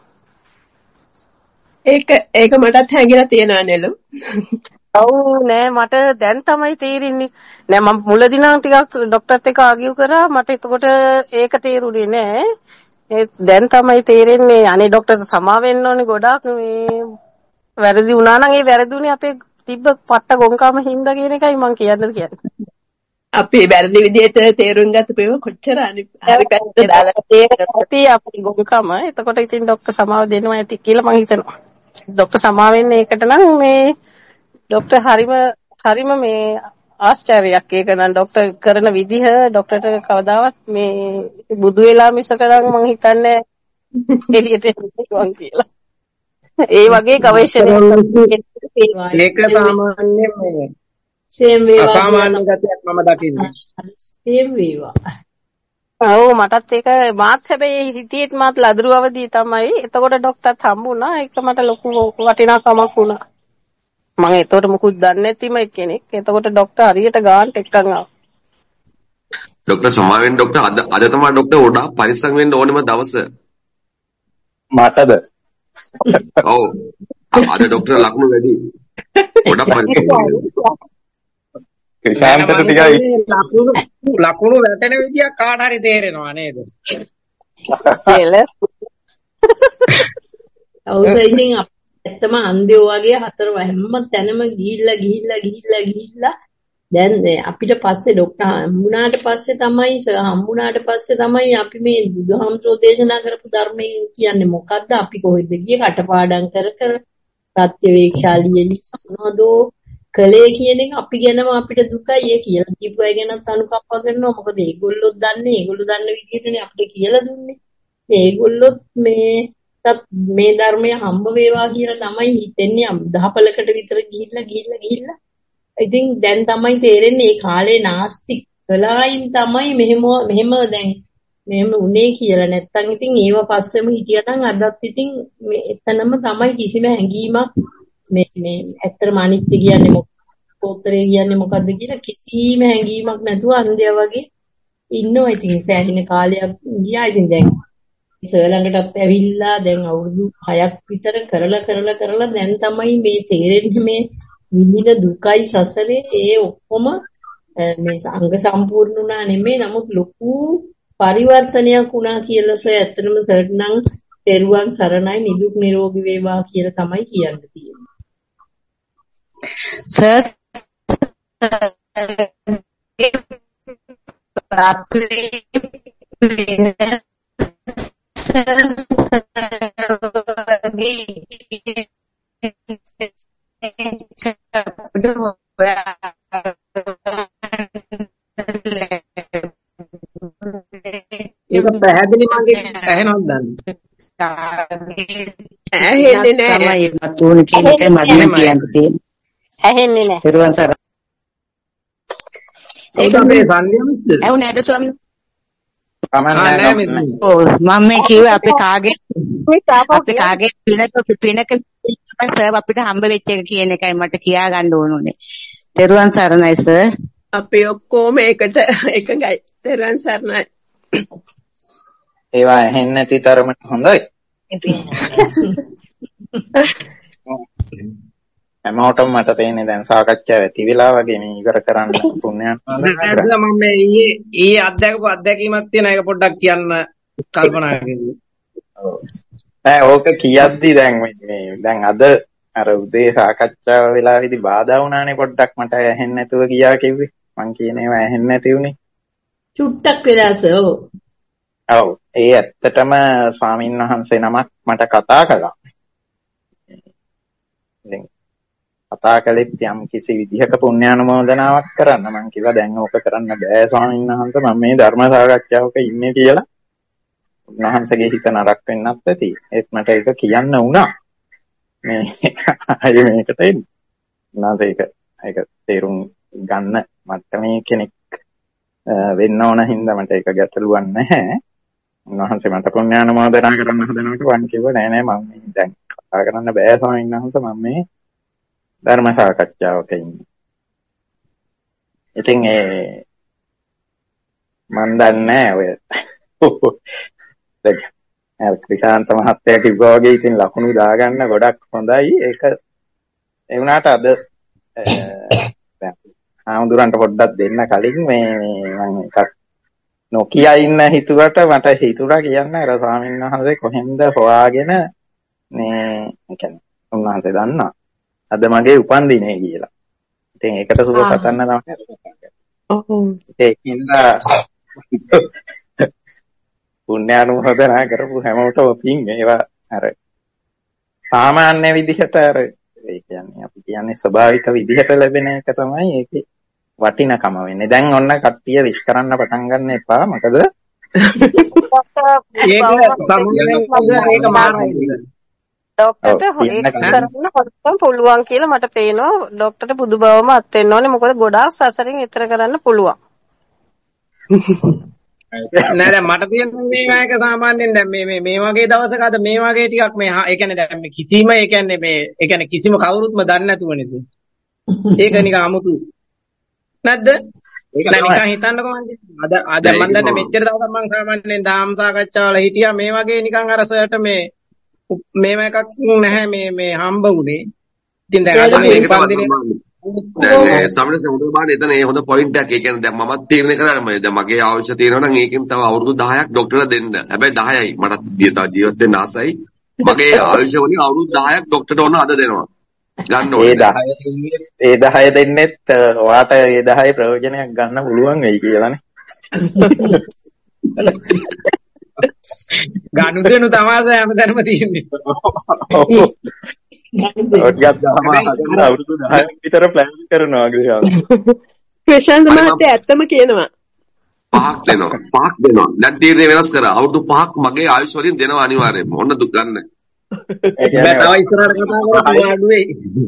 ඒක මටත් හැංගිලා තියෙනවා නෙළු. ඔව් නෑ මට දැන් තමයි තේරෙන්නේ. නෑ මම මුලදී නම් ටිකක් ડોක්ටර්ත් එක්ක ආගියු කරා මට එතකොට ඒක තේරුනේ නෑ. දැන් තමයි තේරෙන්නේ අනේ ડોක්ටර් සමා වෙන්න ඕනේ ගොඩාක් මේ වැරදි වුණා නම් ඒ වැරදුනේ අපේ තිබ්බ පට්ට ගොංකම හින්දා කියන එකයි මම කියන්නේ. අපි වැරදි විදිහට තේරුම් ගත්ත පේව කොච්චර හරි පැත්තට දාලා තේරෙති අපේ ගොංකම. එතකොට ඉතින් ડોක්ටර් සමාව දෙනවා ඇති කියලා මම හිතනවා. ડોක්ටර් සමාව වෙන්නේ ඒකට නම් මේ ડોක්ටර් හරිම මේ ආශ්චර්යයක් ඒක නම් ડોක්ටර් කරන විදිහ ડોක්ටර්ට කවදාවත් මේ බුදු වෙලා මිසක නම් මම හිතන්නේ එළියට එන්න කියලා. ඒ වගේ ගවේෂණයක් ඒක සාමාන්‍යයෙන් මේ සේම් වේවා අසාමාන්‍ය ගතියක් මම දකින්නේ. සේම් වේවා. ඔව් මටත් ඒක මාත් හැබැයි හිටියෙත් මාත් ලදරු අවදී තමයි. එතකොට ડોක්ටර්ත් හම්බුණා. ඒක මට ලොකු වටිනාකමක් වුණා. මම ඒතකොට මුකුත් දන්නේ නැතිම කෙනෙක්. එතකොට ડોක්ටර් හරියට ගාන්ට එක්කන් ආවා. ડોક્ટર සමාවෙන් ડોક્ટર අද තමයි ડોક્ટર ගොඩාක් පරිස්සම් වෙන්න ඕනෙම දවස. මටද? ඔව්. අද ડોક્ટર ලකුණු වැඩි. ගොඩාක් පරිස්සම් වෙන්න. ක්‍රිෂාන්තට ටිකයි ලකුණු වැටෙන විදියක් කාට හරි තේරෙනවා නේද? ඔව් ඉතින් ඇත්තම අන්ධයෝ වගේ හතර හැම තැනම ගිහිල්ලා දැන් අපිට පස්සේ ડોක්ටර් හම්බුණාට පස්සේ තමයි අපි මේ බුදුහාමුදුරෝ දේශනා කරපු ධර්මයෙන් කියන්නේ මොකද්ද අපි කොහෙද ගියේ කටපාඩම් කර ප්‍රත්‍යවේක්ෂා ලියලි මොනවදෝ කලේ කියන එක අපි ගැනම අපිට දුකයි ඒ කියලා දීපු අය ගැනත් අනුකම්පා කරනවා මොකද ඒගොල්ලෝ දන්න විදිහටනේ අපිට කියලා දුන්නේ ඒගොල්ලොත් මේ ධර්මය හම්බ වේවා කියලා තමයි හිතෙන්නේ දහපලකට විතර ගිහිල්ලා ඉතින් දැන් තමයි තේරෙන්නේ මේ කාලේ නාස්ති කලායින් තමයි මෙහෙම දැන් මෙහෙම උනේ කියලා නැත්තම් ඉතින් ඒව පස්සෙම හිටියනම් අදත් ඉතින් එතනම තමයි කිසිම හැඟීමක් මේ ඇත්තටම අනිත්‍ය කියන්නේ මොකක්ද? උත්තරේ කියන්නේ මොකද්ද කියලා කිසිම හැඟීමක් නැතුව අන්ධයා වගේ ඉන්නවා. ඉතින් සෑහෙන කාලයක් ගියා. ඉතින් දැන් ඉස්සර ළඟටත් ඇවිල්ලා දැන් අවුරුදු 6ක් විතර කරලා දැන් තමයි මේ තේරෙන්නේ මේ විඳින දුකයි සසරේ ඒ ඔක්කොම මේ අංග සම්පූර්ණ වුණා නෙමෙයි. නමුත් ලොකු පරිවර්තනයක් වුණා කියලා ඇත්තටම සර්ට් නම් තෙරුවන් සරණයි නිදුක් නිරෝගී වේවා කියලා තමයි කියන්න තියෙන්නේ. සර් ඒක පැහැදිලි මගේ ඇහෙනවද දන්නේ? ඇහෙන්නේ නැහැ. තමයි තුන කියන එක මම කියන්න තියෙන්නේ. ඇහෙන්නේ නැහැ. තෙරුවන් සරණයි. ඒක අපේ සංයමිස්ද? ඇහුනේ නැද ස්වාමීන් කමන්නේ මම මේ කිව්වේ අපේ කාගේ පිනක සර් අපිට හම්බ වෙච්ච එක කියන එකයි මට කියා ගන්න ඕනේ. තෙරුවන් සරණයි සර්. අපි ඔක්කොම ඒකට එකගයි. තෙරුවන් සරණයි. ඒවා ඇහෙන්නේ නැති තරමට හොඳයි. හැමෝටම මට තේන්නේ දැන් සාකච්ඡාව ඇති වෙලා වගේ මේ ඉවර කරන්න පුණ්‍යයන් නෑ මම මේ ඊයේ අත්දැකීමක් තියෙන එක පොඩ්ඩක් කියන්න කල්පනා කරුවා. ඕක කියද්දි දැන් දැන් අද අර උදේ සාකච්ඡාව වෙලාවේදී බාධා වුණානේ පොඩ්ඩක් මට ඇහෙන්නේ නැතුව ගියා කිව්වේ. මං කියන ඒවා ඇහෙන්නේ නැති උනේ. චුට්ටක් වෙලාසෝ. ඔව් ඒ ඇත්තටම ස්වාමීන් වහන්සේ නමක් මට කතා කළා. දැන් කතා කළෙත් යම් කිසි විදිහක පුණ්‍යානුමෝදනාවක් කරන්න. මං කිව්වා දැන් ඕක කරන්න බෑ ස්වාමීන් වහන්සේ මම මේ ධර්ම සාකච්ඡාවක ඉන්නේ කියලා. උන්වහන්සේගේ හිත නරක වෙන්නත් ඇති. ඒත් මට ඒක කියන්න වුණා. මේ අය මේකට එන්නේ. උන්වහන්සේ ඒක තේරුම් ගන්න මට මේ කෙනෙක් වෙන්න ඕන හින්දා මට ඒක ගැටලුවක් නැහැ. උන්වහන්සේ මට පුණ්‍යානුමෝදනා කරන්න හදනකොට වන් කිව්වා නෑ මම දැන් කතා කරන්න බෑ ස්වාමීන් වහන්සේ මම මේ ධර්ම සාකච්ඡාවක ඉන්නේ. ඉතින් මන් දන්නේ ඔය ක්‍රිෂාන්ත මහත්තයා කිව්වා වගේ ඉතින් ලකුණු දාගන්න ගොඩක් හොඳයි. ඒක ඒ වුණාට අද දැන් ආමුදුරන්ට පොඩ්ඩක් දෙන්න කලින් මේ මම එකක් නොකිය ඉන්න හිතුවට මට හිතුණා කියන්න අර ස්වාමීන් වහන්සේ කොහෙන්ද හොයාගෙන මේ කියන්නේ උන්වහන්සේ දන්නා අද මගේ උපන්දිනේ කියලා. ඉතින් ඒකට සුබ පතන්න තමයි. ඔව්. ඒකින්ද පුණ්‍යානුමෝදනා කරපු හැමෝටම පින් ඒවා අර සාමාන්‍ය විදිහට අර ඒ කියන්නේ අපි කියන්නේ ස්වභාවික විදිහට ලැබෙන එක තමයි ඒකේ වටිනකම වෙන්නේ. දැන් ඔන්න කට්ටිය විශ් කරන්න පටන් ගන්න එපා. මොකද ඒක ඒක මානයි. ડોක්ටර්ට ඒක කරන්න හොත්තම් පුළුවන් කියලා මට පේනවා. ડોක්ටර්ට බුදුබවම අත් වෙන්න ඕනේ. මොකද ගොඩාක් සසරින් ඈතර කරන්න පුළුවන්. නෑ දැන් මට තියෙන මේවා එක සාමාන්‍යයෙන් දැන් මේ වගේ දවසක අද මේ වගේ ටිකක් මේ ඒ කියන්නේ දැන් මේ කිසිම ඒ කියන්නේ කිසිම කවුරුත්ම දන්නේ නැතුව නේද? ඒක නිකන් අමුතු නැද්ද? ඒක නිකන් හිතන්නකෝ මං අද මම දැන් මෙච්චර දවසක් මං සාමාන්‍යයෙන් දාම් සාකච්ඡාවල හිටියා මේ වගේ නිකන් අර සර්ට මේව එකක් නැහැ මේ හම්බ වුණේ. ඉතින් දැන් අද මේ පන්දිනේ දැන් සමහරවිට සමුදේ බාන එතන ඒ හොඳ පොයින්ට් එකක්. ඒ කියන්නේ දැන් මමත් තීරණය කරා දැන් මගේ අවශ්‍ය තියෙනවා නම් ඒකෙන් තව අවුරුදු 10ක් ડોක්ටර්ලා දෙන්න. හැබැයි 10යි මට ජීවත් වෙන්න ආසයි. මගේ අවශ්‍ය වුණේ අවුරුදු 10ක් ડોක්ටර්ට ඕන අද දෙනවා. ගන්න ඕනේ. ඒ 10 දෙන්නෙත් ඔයාට ඒ 10 ප්‍රයෝජනයක් ගන්න පුළුවන් වෙයි කියලානේ. ගනුදෙනු තමාසය හැමදැනම තියෙන්නේ. අවුරුදු 10ක් විතර ප්ලෑන් කරනවා ක්‍රිෂාන්ත මහත්තයා ඇත්තම කියනවා. 5ක් දෙනවා. දැන් තීරණය වෙනස් කරා. අවුරුදු 5ක් මගේ ආයුෂ වලින් දෙනවා අනිවාර්යයෙන්ම. ඔන්න දුක් ගන්න. තව ඉස්සරහට කතා කරලා අඩුවේ.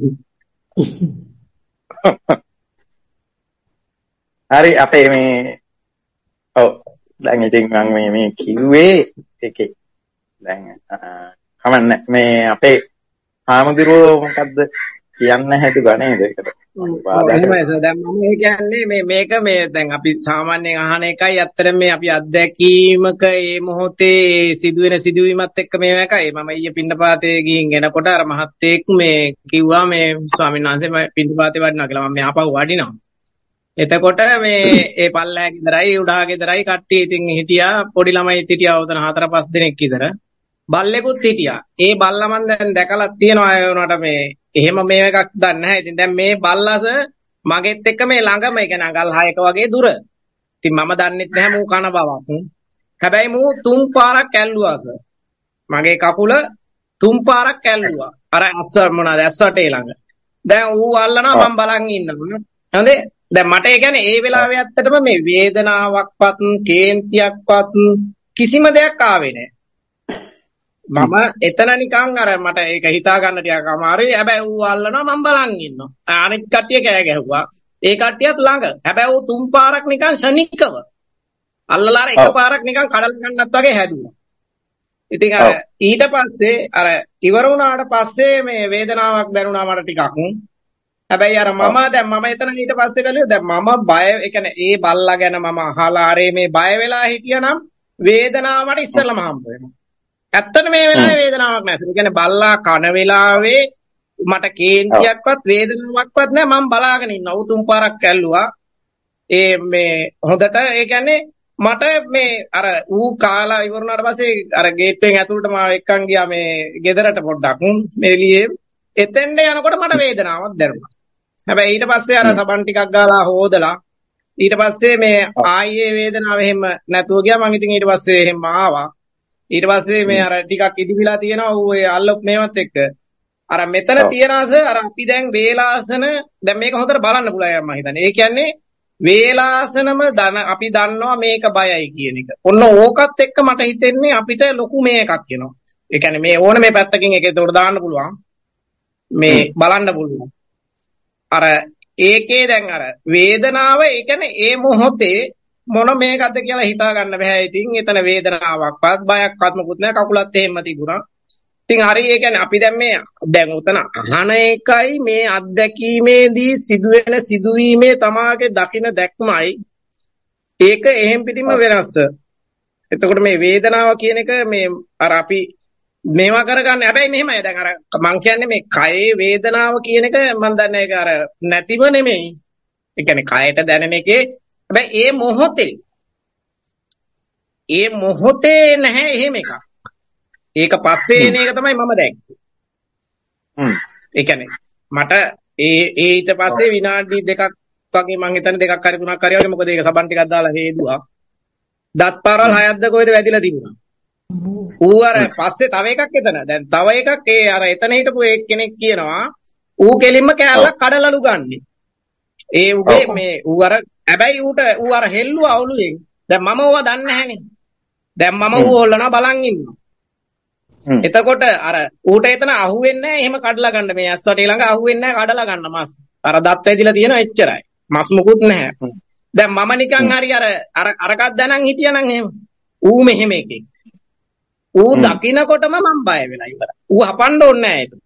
හරි අපේ මේ ඔව් දැන් ඉතින් මම මේ කිව්වේ ඒකේ දැන් කමන්න මේ අපේ හාමුදුරුවෝ මොකද්ද කියන්න හැදුවා නේද ඒකට? එහෙමයි සර්. දැන් මම කියන්නේ මේක දැන් අපි සාමාන්‍යයෙන් අහන එකයි ඇත්තටම මේ අපි අත්දැකීමක මේ මොහොතේ සිදුවෙන සිදුවීමත් එක්ක මේව එකයි. මම ඊයේ පින්නපාතේ ගිහින් එනකොට අර මහත්තයෙක් කිව්වා ස්වාමීන් වහන්සේ මම පින්නපාතේ වඩිනවා කියලා. මම ආපහු වඩිනවා. එතකොට ඒ පල්ලෑ ගෙදරයි උඩහා ගෙදරයි කට්ටිය ඉතින් හිටියා. පොඩි ළමයිත් හිටියා උතන 4-5 දෙනෙක් විතර. බල්ලෙකුත් හිටියා. ඒ බල්ලා මම දැන් දැකලා තියෙනවා ඒ වුණාට එහෙම මේව එකක් දන්නේ නැහැ. ඉතින් දැන් මේ බල්ලාස මගෙත් එක්ක මේ ළඟම ඒ කියන්නේ අඟල් 6ක වගේ දුර. ඉතින් මම දන්නෙත් නැහැ මූ කන බවක්. හැබැයි මූ 3 පාරක් ඇල්ලුවාස. මගේ කකුල 3 පාරක් ඇල්ලුවා. අර ඇස් වටේ ළඟ. දැන් ඌ අල්ලනවා මම බලන් ඉන්නවා. හරිද? දැන් මට ඒ කියන්නේ ඒ වෙලාවේ ඇත්තටම මේ වේදනාවක්වත් කේන්තියක්වත් කිසිම දෙයක් ආවේ නැහැ. මම එතන නිකන් අර මට ඒක හිතා ගන්න ටිකක් අමාරුයි. හැබැයි ඌ අල්ලනවා මම බලන් ඉන්නවා. අනිත් කට්ටිය කෑ ගැහුවා. ඒ කට්ටියත් ළඟ. හැබැයි ඌ 3 පාරක් නිකන් ශනිකව. අල්ලලා එක පාරක් නිකන් කඩල ගන්නත් වගේ හැදුවා. ඉතින් අර ඊට පස්සේ අර ඉවර වුණාට පස්සේ මේ වේදනාවක් දැනුණා මට ටිකක්. හැබැයි අර මම එතන ඊට පස්සේ බැලුවා දැන් මම බය ඒ කියන්නේ ඒ බල්ලා ගැන මම අහලා ආරේ මේ බය වෙලා හිටියනම් වේදනාව මට ඉස්සෙල්ලාම හම්බ වෙනවා. ඇත්තට මේ වෙලාවේ වේදනාවක් නැහැ. ඒ කියන්නේ බල්ලා කන වෙලාවේ මට කේන්තියක්වත් වේදනාවක්වත් නැහැ. මම බලාගෙන ඉන්නවා. ඌ 3 පාරක් ඇල්ලුවා. මේ හොඳට ඒ කියන්නේ මට අර ඌ කාලා ඉවරුණාට පස්සේ අර ගේට්ටුවෙන් ඇතුළට මාව එක්කන් ගියා මේ ගෙදරට පොඩ්ඩක් මෙලියේ එතෙන්ට යනකොට මට වේදනාවක් දැනුණා. හැබැයි ඊට පස්සේ අර සබන් ටිකක් ගාලා හොදලා ඊට පස්සේ මේ ආයේ වේදනාව එහෙම නැතුව ගියා. මම ඉතින් ඊට පස්සේ එහෙම ආවා. ඊට පස්සේ මේ අර ටිකක් ඉදිවිලා තියෙනවා ඌ ඒ අල්ලප් මේවත් එක්ක. අර මෙතන තියනවාස අර අපි දැන් වේලාසන දැන් මේක හොඳට බලන්න පුළුවන් මම හිතන්නේ. ඒ කියන්නේ වේලාසනම අපි දන්නවා මේක බයයි කියන එක. ඔන්න ඕකත් එක්ක මට හිතෙන්නේ අපිට ලොකු මේකක් එනවා. ඒ කියන්නේ මේ ඕන මේ පැත්තකින් එක ඒකට දාන්න පුළුවන්. මේ බලන්න පුළුවන්. අර ඒකේ දැන් අර වේදනාව ඒ කියන්නේ ඒ මොහොතේ මොන මේකද කියලා හිතා ගන්න බෑ. ඉතින් එතන වේදනාවක්වත් බයක්වත් මොකුත් නෑ. කකුලත් එහෙම තිබුණා. ඉතින් හරි ඒ කියන්නේ අපි දැන් උතන අහන එකයි මේ අත්දැකීමේදී සිදුවෙන සිදුවීමේ තමාගේ දකින දැක්මයි ඒක එහෙම් පිටින්ම වෙනස්. එතකොට මේ වේදනාව කියන එක මේ අර අපි මේවා කරගන්න හැබැයි මෙහෙමයි දැන් අර මං කියන්නේ මේ කයේ වේදනාව කියන එක මං දන්නේ ඒක අර නැතිව නෙමෙයි. ඒ කියන්නේ කයට දැනෙන එකේ හැබැයි ඒ මොහොතේ නැහැ එහෙම එකක්. ඒක පස්සේ එන එක තමයි මම දැක්කේ. ඒ කියන්නේ මට ඊට පස්සේ විනාඩි 2ක් වගේ මං හිතන්නේ 2ක් හරි 3ක් හරි වගේ මොකද ඒක සබන් ටිකක් දාලා හේදුවා. දත් පාරවල් 6ක්ද කොහෙද වැදිලා තිබුණා. ඌ අර පස්සේ තව එකක් එතන. දැන් තව එකක් අර එතන හිටපු කෙනෙක් කියනවා ඌ කෙලින්ම කෑල්ලක් කඩලලු ගන්නේ. ඒ උගේ මේ ඌ අර හැබැයි ඌ අර හෙල්ලුවා ඔළුවෙන්. දැන් මම ඕවා දන්නේ නැහනේ. දැන් මම ඌ හොල්ලනවා බලන් ඉන්නවා. එතකොට අර ඌට එතන අහුවෙන්නේ නැහැ එහෙම කඩලා ගන්න මේ ඇස් වටේ ළඟ අහුවෙන්නේ නැහැ කඩලා ගන්න මස්. අර දත් වැදිලා තියෙනවා එච්චරයි. මස් මුකුත් නැහැ. දැන් මම නිකන් හරි අරකක් දැනන් හිටියානම් එහෙම. ඌ මෙහෙම එකෙක්. ඌ දකින්නකොටම මම බය වෙලා ඉවරයි. ඌ හපන්න ඕනේ නැහැ ඒක.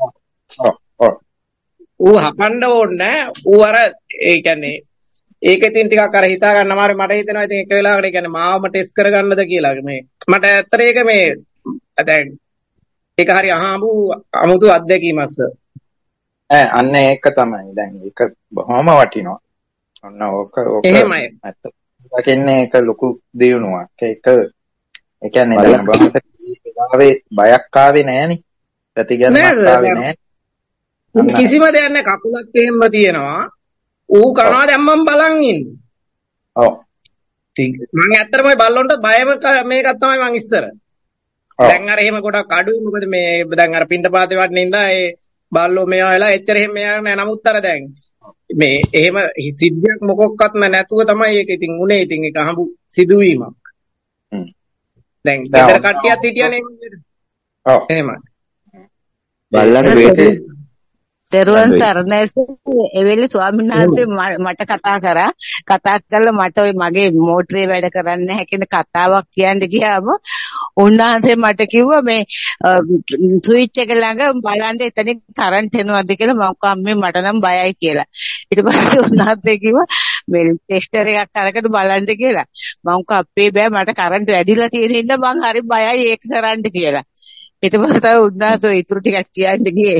ඌ හපන්න ඕනේ නැහැ. ඌ අර ඒ කියන්නේ ඒක ඉතින් ටිකක් අර හිතා ගන්න අමාරුයි මට හිතෙනවා ඉතින් එක වෙලාවකට ඒ කියන්නේ මාවම ටෙස්ට් කරගන්නද කියලා මේ මට ඇත්තට ඒක මේ දැන් ඒක හරි අමුතු අත්දැකීමක්ස අන්න ඒක තමයි දැන් ඒක බොහොම වටිනවා ඔන්න ඕක එහෙමයි ඇත්ත දකින්නේ ඒක ලොකු දියුණුවක් ඒක ඒ කියන්නේ දැන් බොහොමසේ වෙලාවේ බයක් ආවේ නෑනේ ප්‍රතිගමනයක් ආවේ නෑ කිසිම දෙයක් නෑ කකුලක් එහෙම තියෙනවා ඌ කනවා දැන් මම බලන් ඉන්නේ. ඔව්. මම ඇත්තටම ওই බල්ලොන්ට බයම මේකක් තමයි මං ඉස්සර. දැන් අර එහෙම ගොඩක් අඩුයි මොකද මේ දැන් අර පින්ඩපාතේ වටේ ඉඳලා ඒ බල්ලෝ මේවා වෙලා එච්චර එහෙම මෙයා නෑ නමුත් අර දැන් මේ එහෙම සිද්ධියක් මොකක්වත්ම නැතුව තමයි ඒක ඉතින් උනේ ඉතින් ඒක අහඹු සිදුවීමක්. දැන් ගෙදර කට්ටියත් හිටියනේ. ඔව්. එහෙමයි. බල්ලන්ට තෙරුවන් සරණයි. එවෙලේ ස්වාමීන් වහන්සේ මට කතා කරා. කතා කරලා මට ওই මගේ මෝටරේ වැඩ කරන්නේ නැහැ කියන කතාවක් කියන්න ගියාම උන්වහන්සේ මට කිව්වා මේ ස්විච් එක ළඟ බලන්න එතනින් කරන්ට් එනවද කියලා. මම කිව්වා අම්මේ මට නම් බයයි කියලා. ඊට පස්සේ උන්වහන්සේ කිව්වා මේ ටෙස්ටර් එකක් අරගෙන බලන්න කියලා. මම කිව්වා අපේ බෑ මට කරන්ට් වැඩිලා තියෙන හින්දා මං හරි බයයි ඒක කරන්න කියලා. ඊට පස්සේ තමයි උන්වහන්සේ ඊටු ටිකක් කියන්න ගියේ.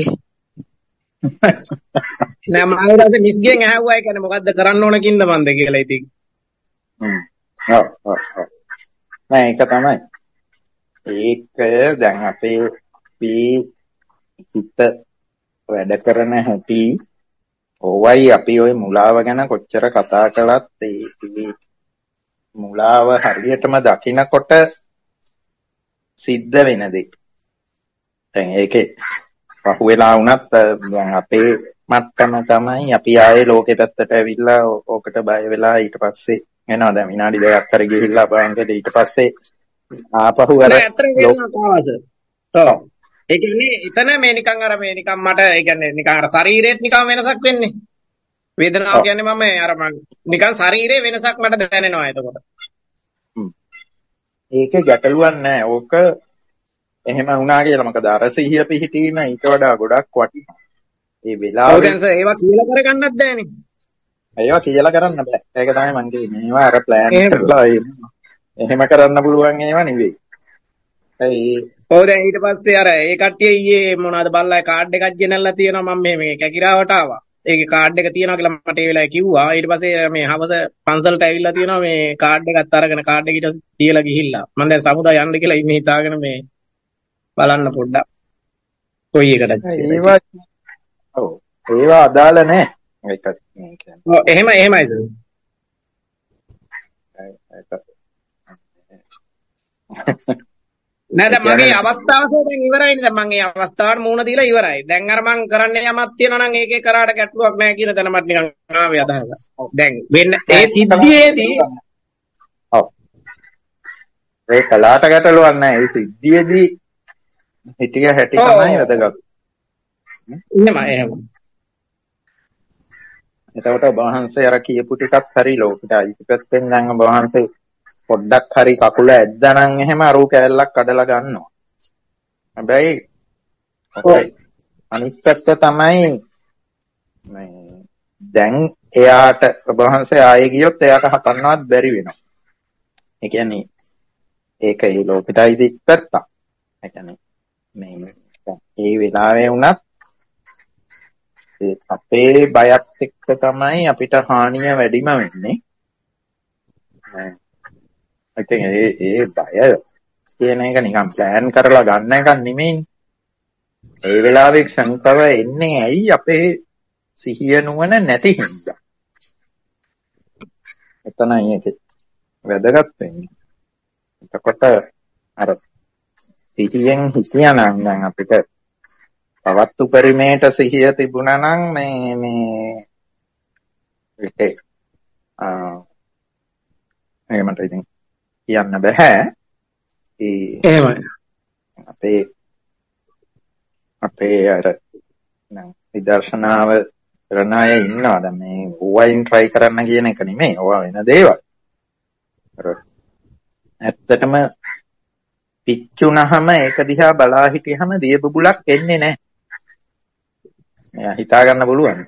නෑ මම ඊට මිස් ගෙන් ඇහුවා ඒ කියන්නේ මොකද්ද කරන්න ඕන කින්ද මන්ද කියලා ඉතින්. ඔව් නෑ ඒක තමයි. ඒක දැන් අපේ හිත වැඩ කරන හැටි ඕවයි අපි ওই මුලාව ගැන කොච්චර කතා කළත් ඒ මුලාව හරියටම දකිනකොට සිද්ධ වෙන දේ. දැන් ඒකේ පහුවෙලා වුණත් දැන් අපේ මට්ටම තමයි අපි ආයේ ලෝකෙ පැත්තට ඇවිල්ලා ඕකට බය වෙලා ඊට පස්සේ එනවා දැන් විනාඩි දෙකක් හරි ගිහිල්ලා බාන්කෙට ඊට පස්සේ ආපහු අර ඒ කියන්නේ එතන මේ නිකන් අර මේ නිකන් මට ඒ කියන්නේ නිකන් අර ශරීරෙත් නිකන් වෙනසක් වෙන්නේ. වේදනාව කියන්නේ මම අර නිකන් ශරීරේ වෙනසක් මට දැනෙනවා එතකොට. ඒකේ ගැටලුවක් නැහැ. ඕක එහෙම වුණා කියලා මොකද අර සිහිය පිහිටීම ඊට වඩා ගොඩක් වටිනවා. ඒ වෙලාවේ දැන් සර් ඒවා කියලා කරගන්නත් බෑනේ. ඒවා කියලා කරන්න බෑ. ඒක තමයි මම කියන්නේ. මේවා අර ප්ලෑන් කරලා එහෙම කරන්න පුළුවන් ඒවා නෙවෙයි. ඔව් දැන් ඊට පස්සේ අර ඒ කට්ටිය ඊයේ මොනවද බල්ලා කාඩ් එකක් ගෙනල්ලා තියෙනවා මම මේ කැකිරාවට ආවා. ඒකේ කාඩ් එක තියෙනවා කියලා මට ඒ වෙලාවේ කිව්වා. ඊට පස්සේ මේ හවස පන්සලට ඇවිල්ලා තියෙනවා මේ කාඩ් එකත් අරගෙන කාඩ් එක ඊට තියලා ගිහිල්ලා. මම දැන් සමුදා යන්න කියලා ඉන්නේ හිතාගෙන මේ බලන්න පොඩ්ඩක් කොයි එකටද ඒවා ඔව් ඒවා අදාළ නැහැ. ඒකත් මේ කියන්නේ. ඔව් එහෙමයිද? නෑ දැන් මගේ අවස්ථාව දැන් ඉවරයිනේ. දැන් මම මේ අවස්ථාවට මුණ දීලා ඉවරයි. දැන් අර මම කරන්න යමක් තියෙනවා නම් ඒකේ කරාට ගැටලුවක් නැහැ කියන තැන මට නිකන් ආවේ අදහස. දැන් වෙන්න ඒ සිද්ධියේදී ඔව් ඒ කලාට ගැටලුවක් නැහැ. ඒ සිද්ධියේදී හිටිය හැටි තමයි වැදගත්. එහෙම. එතකොට ඔබ වහන්සේ අර කියපු ටිකක් හරි ලෝකෙට අයිතිපැත්තෙන් දැන් ඔබ වහන්සේ පොඩ්ඩක් හරි කකුල ඇද්දානම් එහෙම අරු කෑල්ලක් කඩලා ගන්නවා. හැබැයි අනිත් පැත්ත තමයි මේ දැන් එයාට ඔබ වහන්සේ ආයේ ගියොත් එයාට හතන්නවත් බැරි වෙනවා. ඒ කියන්නේ ඒක ඒ ලෝකෙට අයිති පැත්තක්. ඒ කියන්නේ මේ වෙලාවේ වුණත් අපේ බයත් එක්ක තමයි අපිට හානිය වැඩිම වෙන්නේ. ඒ බය කියන එක නිකන් ප්ලෑන් කරලා ගන්න එකක් නෙමෙයි. ඒ වෙලාවේ ක්ෂණිකව එන්නේ ඇයි අපේ සිහිය නුවණ නැති හින්දා. එතනයි ඒක වැදගත් වෙන්නේ. එතකොට අර සිහියෙන් හිසියානම් දැන් අපිට තවත් උපරිමයට සිහිය තිබුණා නම් මේ මට ඉතින් කියන්න බෑ. එහෙමයි. අපේ අර විදර්ශනාව කරන අය ඉන්නවා. දැන් මේ වයින් try කරන්න කියන එක නෙමෙයි. ඕවා වෙන දේවල්. ඇත්තටම පිච්චුනහම ඒක දිහා බලා හිටියහම දිය බුබුලක් එන්නේ නැහැ. එයා හිතා ගන්න පුළුවන්.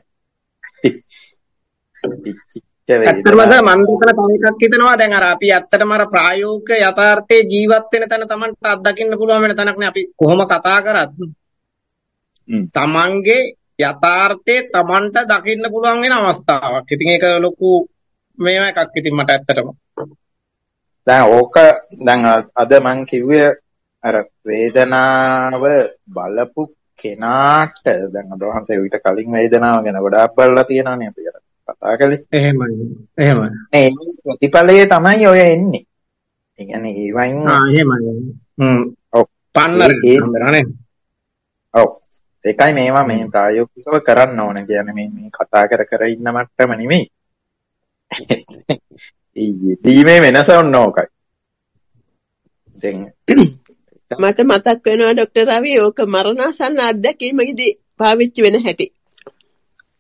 ඇත්තටම මම තව එකක් හිතනවා. දැන් අර අපි ඇත්තටම අර ප්‍රායෝගික යථාර්ථයේ ජීවත් වෙන තැන Tamanට අත්දකින්න පුළුවන් වෙන තැනක් නේ. අපි කොහොම කතා කරත් Tamanගේ යථාර්ථයේ Tamanට දකින්න පුළුවන් වෙන අවස්ථාවක්. ඉතින් ඒක ලොකු මේව එකක් ඉතින් මට ඇත්තටම. දැන් ඕක දැන් අද මං කිව්වේ අර වේදනාව බලපු කෙනාට දැන් අද වහන්සේ ඊට කලින් වේදනාව ගැන ගොඩාක් බලලා තියෙනවානේ අපි අර කතා කළේ. එහෙමයි. මේ ප්‍රතිඵලයේ තමයි ඔය එන්නේ. ඒ කියන්නේ ඒ වයින් එහෙමයි. ඔව්. පන්නර ඒතරනේ. ඔව්. ඒකයි මේවා මේ ප්‍රායෝගිකව කරන්න ඕන කියන්නේ මේ කතා කර ඉන්න මට්ටම නෙමෙයි. ඊයේ වෙනස ඔන්න ඕකයි. මට මතක් වෙනවා ડોક્ટર රවි ඕක මරණාසන්න අත්දැකීමකදී පාවිච්චි වෙන හැටි.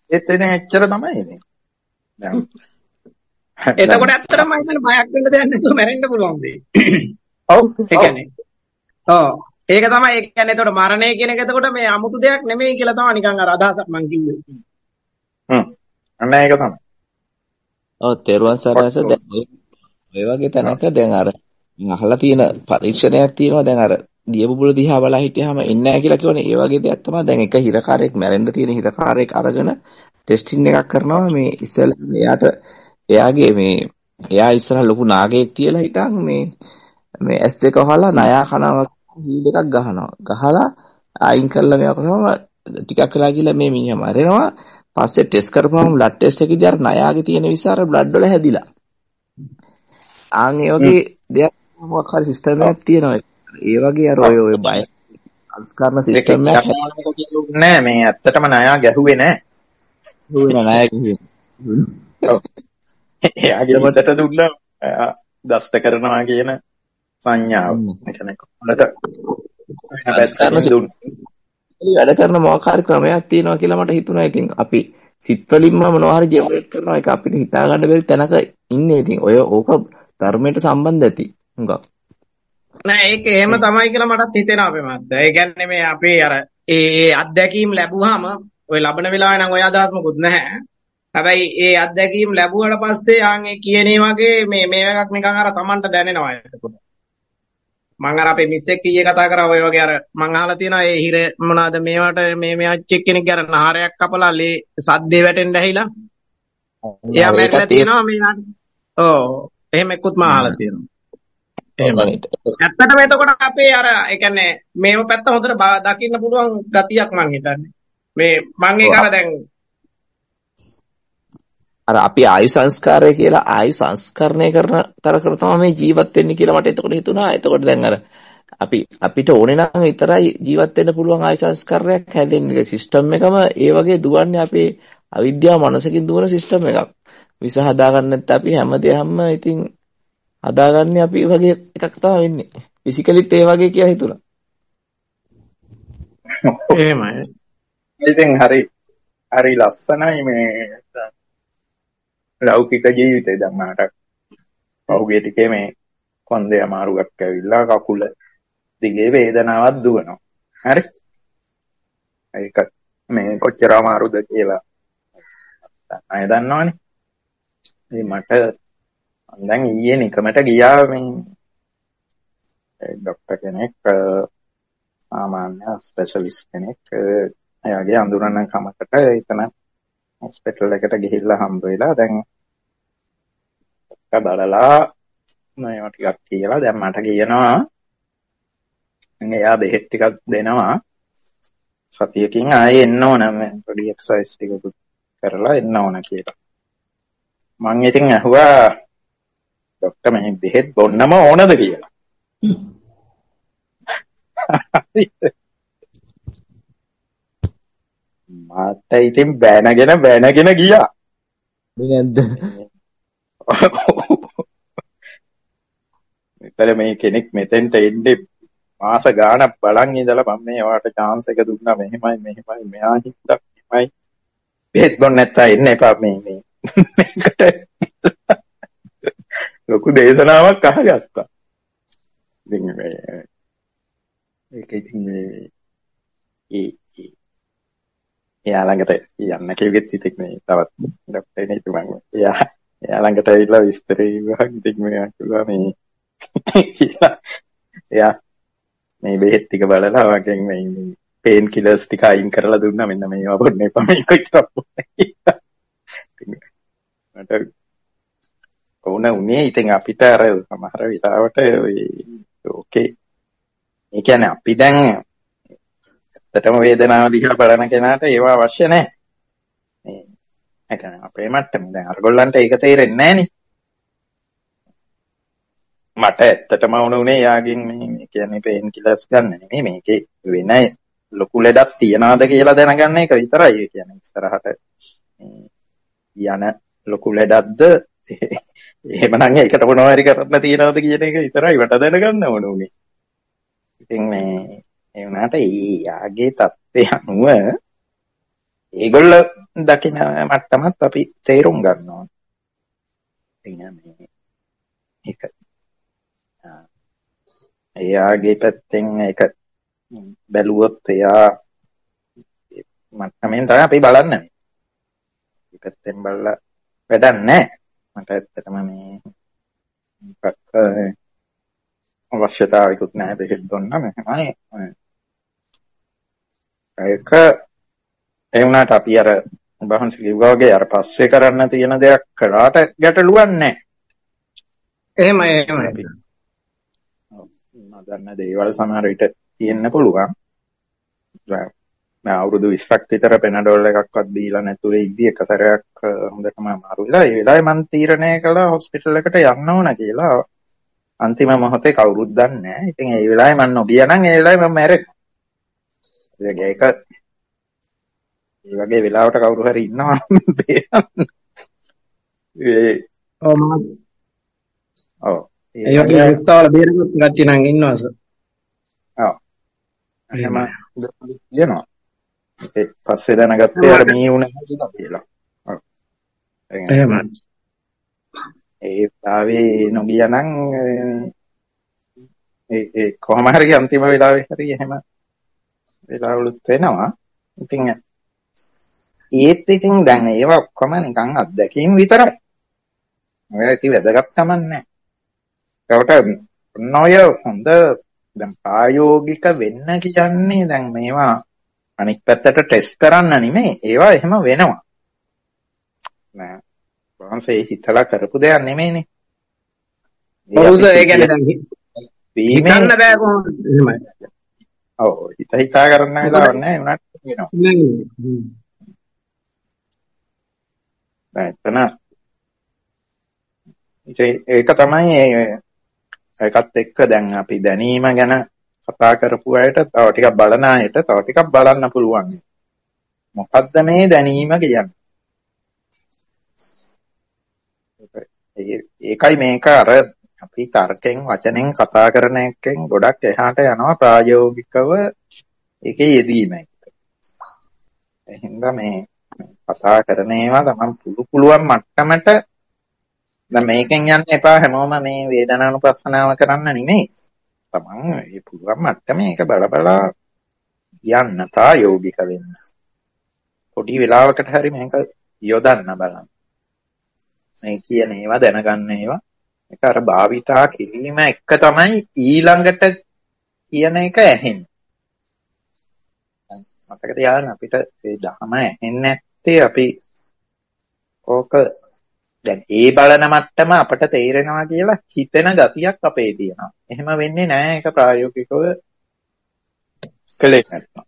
ඒත් ඉතින් එච්චර තමයි ඉතින්. දැන් එතකොට ඇත්තටම මම හිතන්නේ බයක් වෙන්න දෙයක් නැතුව මැරෙන්න පුළුවන් දෙයි. ඔව් ඒ කියන්නේ ඒක තමයි ඒ කියන්නේ එතකොට මරණය කියන එක එතකොට මේ 아무තු දෙයක් නෙමෙයි කියලා තමයි නිකන් අර අදහසක් මම කිව්වේ. අන්න ඒක තමයි. ඔව් තෙරුවන් සරණස දැන් ඔය වගේ තැනක දැන් අර අහලා තියෙන පරීක්ෂණයක් තියෙනවා දැන් අර දියබුබුල දිහා බලා හිටියාම එන්නේ නැහැ කියලා කියවනේ ඒ වගේ දෙයක් තමයි දැන් එක හිරකාරයෙක් මැරෙන්න තියෙන හිරකාරයෙක් අරගෙන ටෙස්ටිං එකක් කරනවා මේ ඉස්සෙල්ලා එයාගේ මේ එයා ඉස්සරහ ලොකු නාගයෙක් තියලා හිටන් මේ S2 වහලා නයා කනවා හීල් එකක් ගහලා අයින් කරලා මේක කරනවා ටිකක් වෙලා ගිහලා මේ මිනිහා මැරෙනවා පස්සේ ටෙස්ට් කරපුවම බ්ලඩ් ටෙස්ට් එකේදී අර නයාගේ තියෙන විසාර බ්ලඩ් වල හැදිලා ආන් ඒ වගේ දෙයක් මොකක් හරි සිස්ටම් එකක් තියෙනවා ඒ වගේ අර ඔය බය සංස්කරණ සිස්ටම් එකක් නෑ මේ ඇත්තටම නයා ගැහුවේ නෑ නයා ගැහුවේ ඔව් එයාගේ මතට දුන්නා දෂ්ට කරනවා කියන සංඥාව. ඒ කියන්නේ කොහොමද වැඩ කරන මොකක් හරි ක්‍රමයක් තියෙනවා කියලා මට හිතුණා. ඉතින් අපි සිත් වලින්ම මොනවා හරි ජෙනරේට් කරනවා ඒක අපිට හිතා ගන්න බැරි තැනක ඉන්නේ. ඉතින් ඕක ධර්මයට සම්බන්ධ ඇති. හුඟක්. නෑ ඒක එහෙම තමයි කියලා මටත් හිතෙනවා අපේ මහත්තයා. ඒ කියන්නේ මේ අපේ අර ඒ අත්දැකීම් ලැබුවාම ඔය ලබන වෙලාවේ නම් ඔය අදහස් මොකුත් නැහැ. හැබැයි ඒ අත්දැකීම් ලැබුවට පස්සේ ආන් ඒ කියන්නේ වගේ මේ එකක් නිකන් අර Tamanට දැනෙනවා එතකොට. මම අර අපේ මිස් එක්ක ඊයේ කතා කරා ඔය වගේ අර මම අහලා තියෙනවා ඒ හිර මොනවාද මේවට මේ අච්චෙක් කෙනෙක් අර නහරයක් කපලා ලේ සද්දේ වැටෙන්න ඇහිලා. එයා මැරලා තියෙනවා මෙයාට. ඔව් එහෙම එක්කුත් මම අහලා තියෙනවා. එහෙමයි. ඇත්තටම එතකොට අපේ අර ඒ කියන්නේ මේව පැත්ත හොඳට දකින්න පුළුවන් ගතියක් මම හිතන්නේ. මේ මම ඒක අර දැන් අර අපි ආයු සංස්කාරය කියලා ආයු සංස්කරණය කරන තරකර තමයි මේ ජීවත් වෙන්නේ කියලා මට එතකොට හිතුණා. එතකොට දැන් අර අපිට ඕනේ නම් විතරයි ජීවත් වෙන්න පුළුවන් ආයු සංස්කරණයක් හැදෙන්නේ. සිස්ටම් එකම ඒ වගේ දුවන්නේ අපේ අවිද්‍යාව මනසකින් දුවන සිස්ටම් එකක්. විස හදාගන්න නැත්නම් අපි හැමදේම ඉතින් හදාගන්නේ අපි වගේ එකක් තමයි වෙන්නේ. ෆිසිකලිත් ඒ වගේ කියලා හිතුණා. එහෙමයි. ඉතින් හරි ලස්සනයි මේ ලෞකික ජීවිතේ දැන් මට පහුගිය ටිකේ මේ කොන්දේ අමාරුවක් ඇවිල්ලා කකුල දිගේ වේදනාවක් දුවනවා. හරි. ඒක මේ කොච්චර අමාරුද කියලා අය දන්නවනේ. මේ මට දැන් ඊයේ නිකමට ගියා මේ ડોක්ටර් කෙනෙක් සාමාන්‍ය ස්පෙෂලිස්ට් කෙනෙක් එයාගේ අඳුරන කමකට එතන හොස්පිටල් එකට ගිහිල්ලා හම්බ වෙලා දැන් බලලා මේවා ටිකක් කියලා දැන් මට කියනවා එයා බෙහෙත් ටිකක් දෙනවා සතියකින් ආයේ එන්න ඕන මම පොඩි එක්සර්සයිස් ටිකකුත් කරලා එන්න ඕන කියලා. මං ඉතින් අහුවා ડોක්ටර් මේ බෙහෙත් බොන්නම ඕනද කියලා. මට ඉතින් බැනගෙන ගියා. නේද? මෙතන මේ කෙනෙක් මෙතෙන්ට එන්නේ මාස ගාණක් බලන් ඉඳලා මම මේ වාට chance එක දුන්නා මෙහෙමයි මෙයා හිටක් මෙහෙමයි බෙහෙත් බොන්න නැත්නම් එන්න එපා මේ මේකට ලොකු දේශනාවක් අහගත්තා. ඉතින් ඒක ඉතින් එයා ළඟට යන්න කිව්වෙත් ඉතින් මේ තවත් ડોක්ටර් කෙනෙක් මම එයා ළඟට ඇවිල්ලා විස්තර කිව්වා. ඉතින් මෙයා කිව්වා මේ එයා මේ බෙහෙත් ටික බලලා වගේ මේ පේන් කිලර්ස් ටික අයින් කරලා දුන්නා. මෙන්න මේවා බොන්න එපා මේක විතරක් බොන්න කියලා. මට ඕන උනේ ඉතින් අපිට අර සමහර වෙලාවට ඕකේ ඒ කියන්නේ අපි දැන් ඇත්තටම වේදනාව දිහා බලන කෙනාට ඒවා අවශ්‍ය නැහැ. මේ ඒ කියන්නේ අපේ මට්ටමේ දැන් අරගොල්ලන්ට ඒක තේරෙන්නේ නැහනේ. මට ඇත්තටම උනේ යාගෙන් මේ කියන්නේ පේන් කිලර්ස් ගන්න නෙමෙයි මේකේ වෙන ලොකු ලෙඩක් තියනවාද කියලා දැනගන්න එක විතරයි. ඒ කියන්නේ ඉස්සරහට යන ලොකු ලෙඩක්ද එහෙමනම් ඒකට මොනවා හරි කරන්න තියනවාද කියන එක විතරයි මට දැනගන්න ඕනේ. ඉතින් මේ ඒ වුණාට යාගේ தත්ත්වය අනුව ඒගොල්ල දකින මට්ටමත් අපි තේරුම් ගන්න ඕනේ. ඒක එයාගේ පැත්තෙන් ඒක බැලුවොත් එයා මට්ටමින් තමයි අපි බලන්නේ. මේ පැත්තෙන් බලලා වැඩක් නැහැ. මට ඇත්තටම මේ අවශ්‍යතාවයකුත් නැහැ දෙහෙත් දුන්නා මෙහෙමයි. ඒක ඒ වුණාට අපි අර වහන්සේ කිව්වා වගේ අර පස්සේ කරන්න තියෙන දෙයක් කළාට ගැටලුවක් නැහැ. එහෙමයි. නදන්න දේවල් සමහර විට තියෙන්න පුළුවන්. මම අවුරුදු 20ක් විතර පෙනඩෝල් එකක්වත් දීලා නැතුව ඉද්දි එක සැරයක් හොඳටම අමාරු වෙලා ඒ වෙලාවේ මම තීරණය කළා හොස්පිටල් එකට යන්න ඕන කියලා. අන්තිම මොහොතේ කවුරුත් දන්නේ නැහැ. ඉතින් ඒ වෙලාවේ මම නොගියා නම් ඒ වෙලාවේ මම මැරෙනවා. ඒක ඒ වගේ වෙලාවට කවුරු හරි ඉන්නවා ඒ වගේ අවස්ථාවල බේරගත් කට්ටිය නම් ඉන්නවා සර්. ඔව්. එහෙම කියනවා. ඒක පස්සේ දැනගත්තේ අර මේ වුණා කියලා. ඔව්. එහෙමයි. ඒ වෙලාවේ නොගියා නම් ඒ කොහොම හරි අන්තිම වෙලාවේ හරි එහෙම වෙලාවලුත් වෙනවා. ඉතින් ඒත් ඉතින් දැන් ඒවා ඔක්කොම නිකන් අත්දැකීම් විතරයි. ඔය ඉතින් වැදගත් කමන්නේ. ඒකට නොය හොඳ දැන් ප්‍රායෝගික වෙන්න කියන්නේ දැන් මේවා අනිත් පැත්තට ටෙස්ට් කරන්න නෙමෙයි. ඒවා එහෙම වෙනවා. නෑ. වහන්සේ හිතලා කරපු දෙයක් නෙමෙයිනේ. ඔව් ඒ කියන්නේ දැන් හිතන්න බෑ කොහොමද එහෙමයි. ඔව් හිතා කරන්න වෙලාවක් නෑ උනාට වෙනවා. එතන ඒක තමයි ඒකත් එක්ක දැන් අපි දැනීම ගැන කතා කරපු අයට තව ටිකක් බලන අයට තව ටිකක් බලන්න පුළුවන්. මොකද්ද මේ දැනීම කියන්නේ? ඒකයි මේක අර අපි තර්කයෙන් වචනෙන් කතා කරන එකෙන් ගොඩක් එහාට යනවා ප්‍රායෝගිකව ඒකේ යෙදීම එක්ක. එහෙනම් මේ කතා කරන ඒවා තමයි පුළුවන් මට්ටමට දැන් මේකෙන් යන්න එපා හැමෝම මේ වේදනානුපස්සනාව කරන්න නෙමෙයි. තමන් මේ පුළුවන් මට්ටමේ ඒක බල යන්න ප්‍රායෝගික වෙන්න. පොඩි වෙලාවකට හරි මේක යොදන්න බලන්න. මේ කියන ඒවා දැනගන්න ඒවා ඒක අර භාවිතා කිරීම එක තමයි ඊළඟට කියන එක ඇහෙන්නේ. මතක තියාගන්න අපිට මේ ධම ඇහෙන්නේ නැත්තේ අපි ඕක දැන් ඒ බලන මට්ටම අපට තේරෙනවා කියලා හිතෙන ගතියක් අපේ තියෙනවා. එහෙම වෙන්නේ නැහැ ඒක ප්‍රායෝගිකව කළේ නැත්නම්.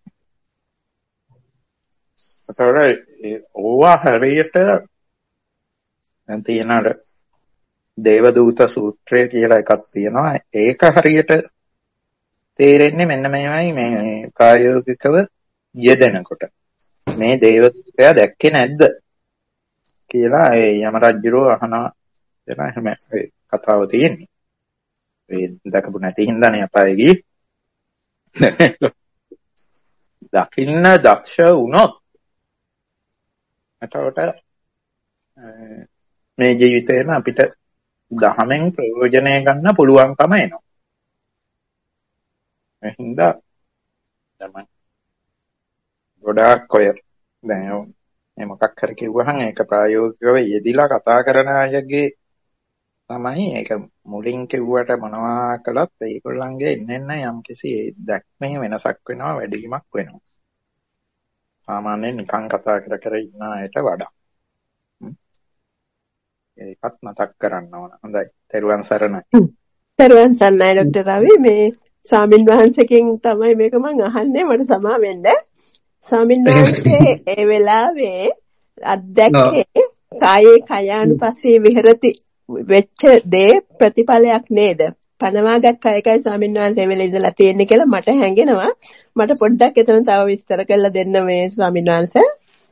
ඒතකොට ඕවා හරියට දැන් තියෙන අර දේවදූත සූත්‍රය කියලා එකක් තියෙනවා. ඒක හරියට තේරෙන්නේ මෙන්න මේවයි මේ ප්‍රායෝගිකව යෙදෙනකොට. මේ දේවදූතයා දැක්කේ නැද්ද කියලා ඒ යම රජුරෝ අහනවා. එහෙම කතාව තියෙන්නේ. ඒ දැකපු නැති හින්දානේ අපායේ ගියේ. දකින්න දක්ෂ වුණොත් එතකොට මේ ජීවිතේම අපිට දහමෙන් ප්‍රයෝජනය ගන්න පුළුවන්කම එනවා. එහෙනම් තමයි ගොඩාක් ඔය දැන් මේ මොකක් හරි කිව්වහම ඒක ප්‍රායෝගිකව යෙදිලා කතා කරන අයගේ තමයි ඒක මුලින් කිව්වට මොනවා කළත් ඒගොල්ලන්ගේ එන්න යම්කිසි දැක්මේ වෙනසක් වෙනවා වැඩිවීමක් වෙනවා. සාමාන්‍යයෙන් නිකන් කතා කර ඉන්න අයට වඩා. ඒකත් මතක් කරන්න ඕන. හොඳයි. තෙරුවන් සරණයි. තෙරුවන් සරණයි ડોક્ટર රවි. මේ ස්වාමින් වහන්සේකින් තමයි මේක මම අහන්නේ. මට සමා වෙන්න. ස්වාමින් වහන්සේ ඒ වෙලාවේ අත්දැකේ කායේ කයානුපස්සී විහෙරති වෙච්ච දේ ප්‍රතිඵලයක් නේද? පනවාගත් අයකයි ස්වාමින් වහන්සේ වෙලේ ඉඳලා තියෙන්නේ කියලා මට හැඟෙනවා. මට පොඩ්ඩක් එතන තව විස්තර කරලා දෙන්න මේ ස්වාමින් වහන්සේ.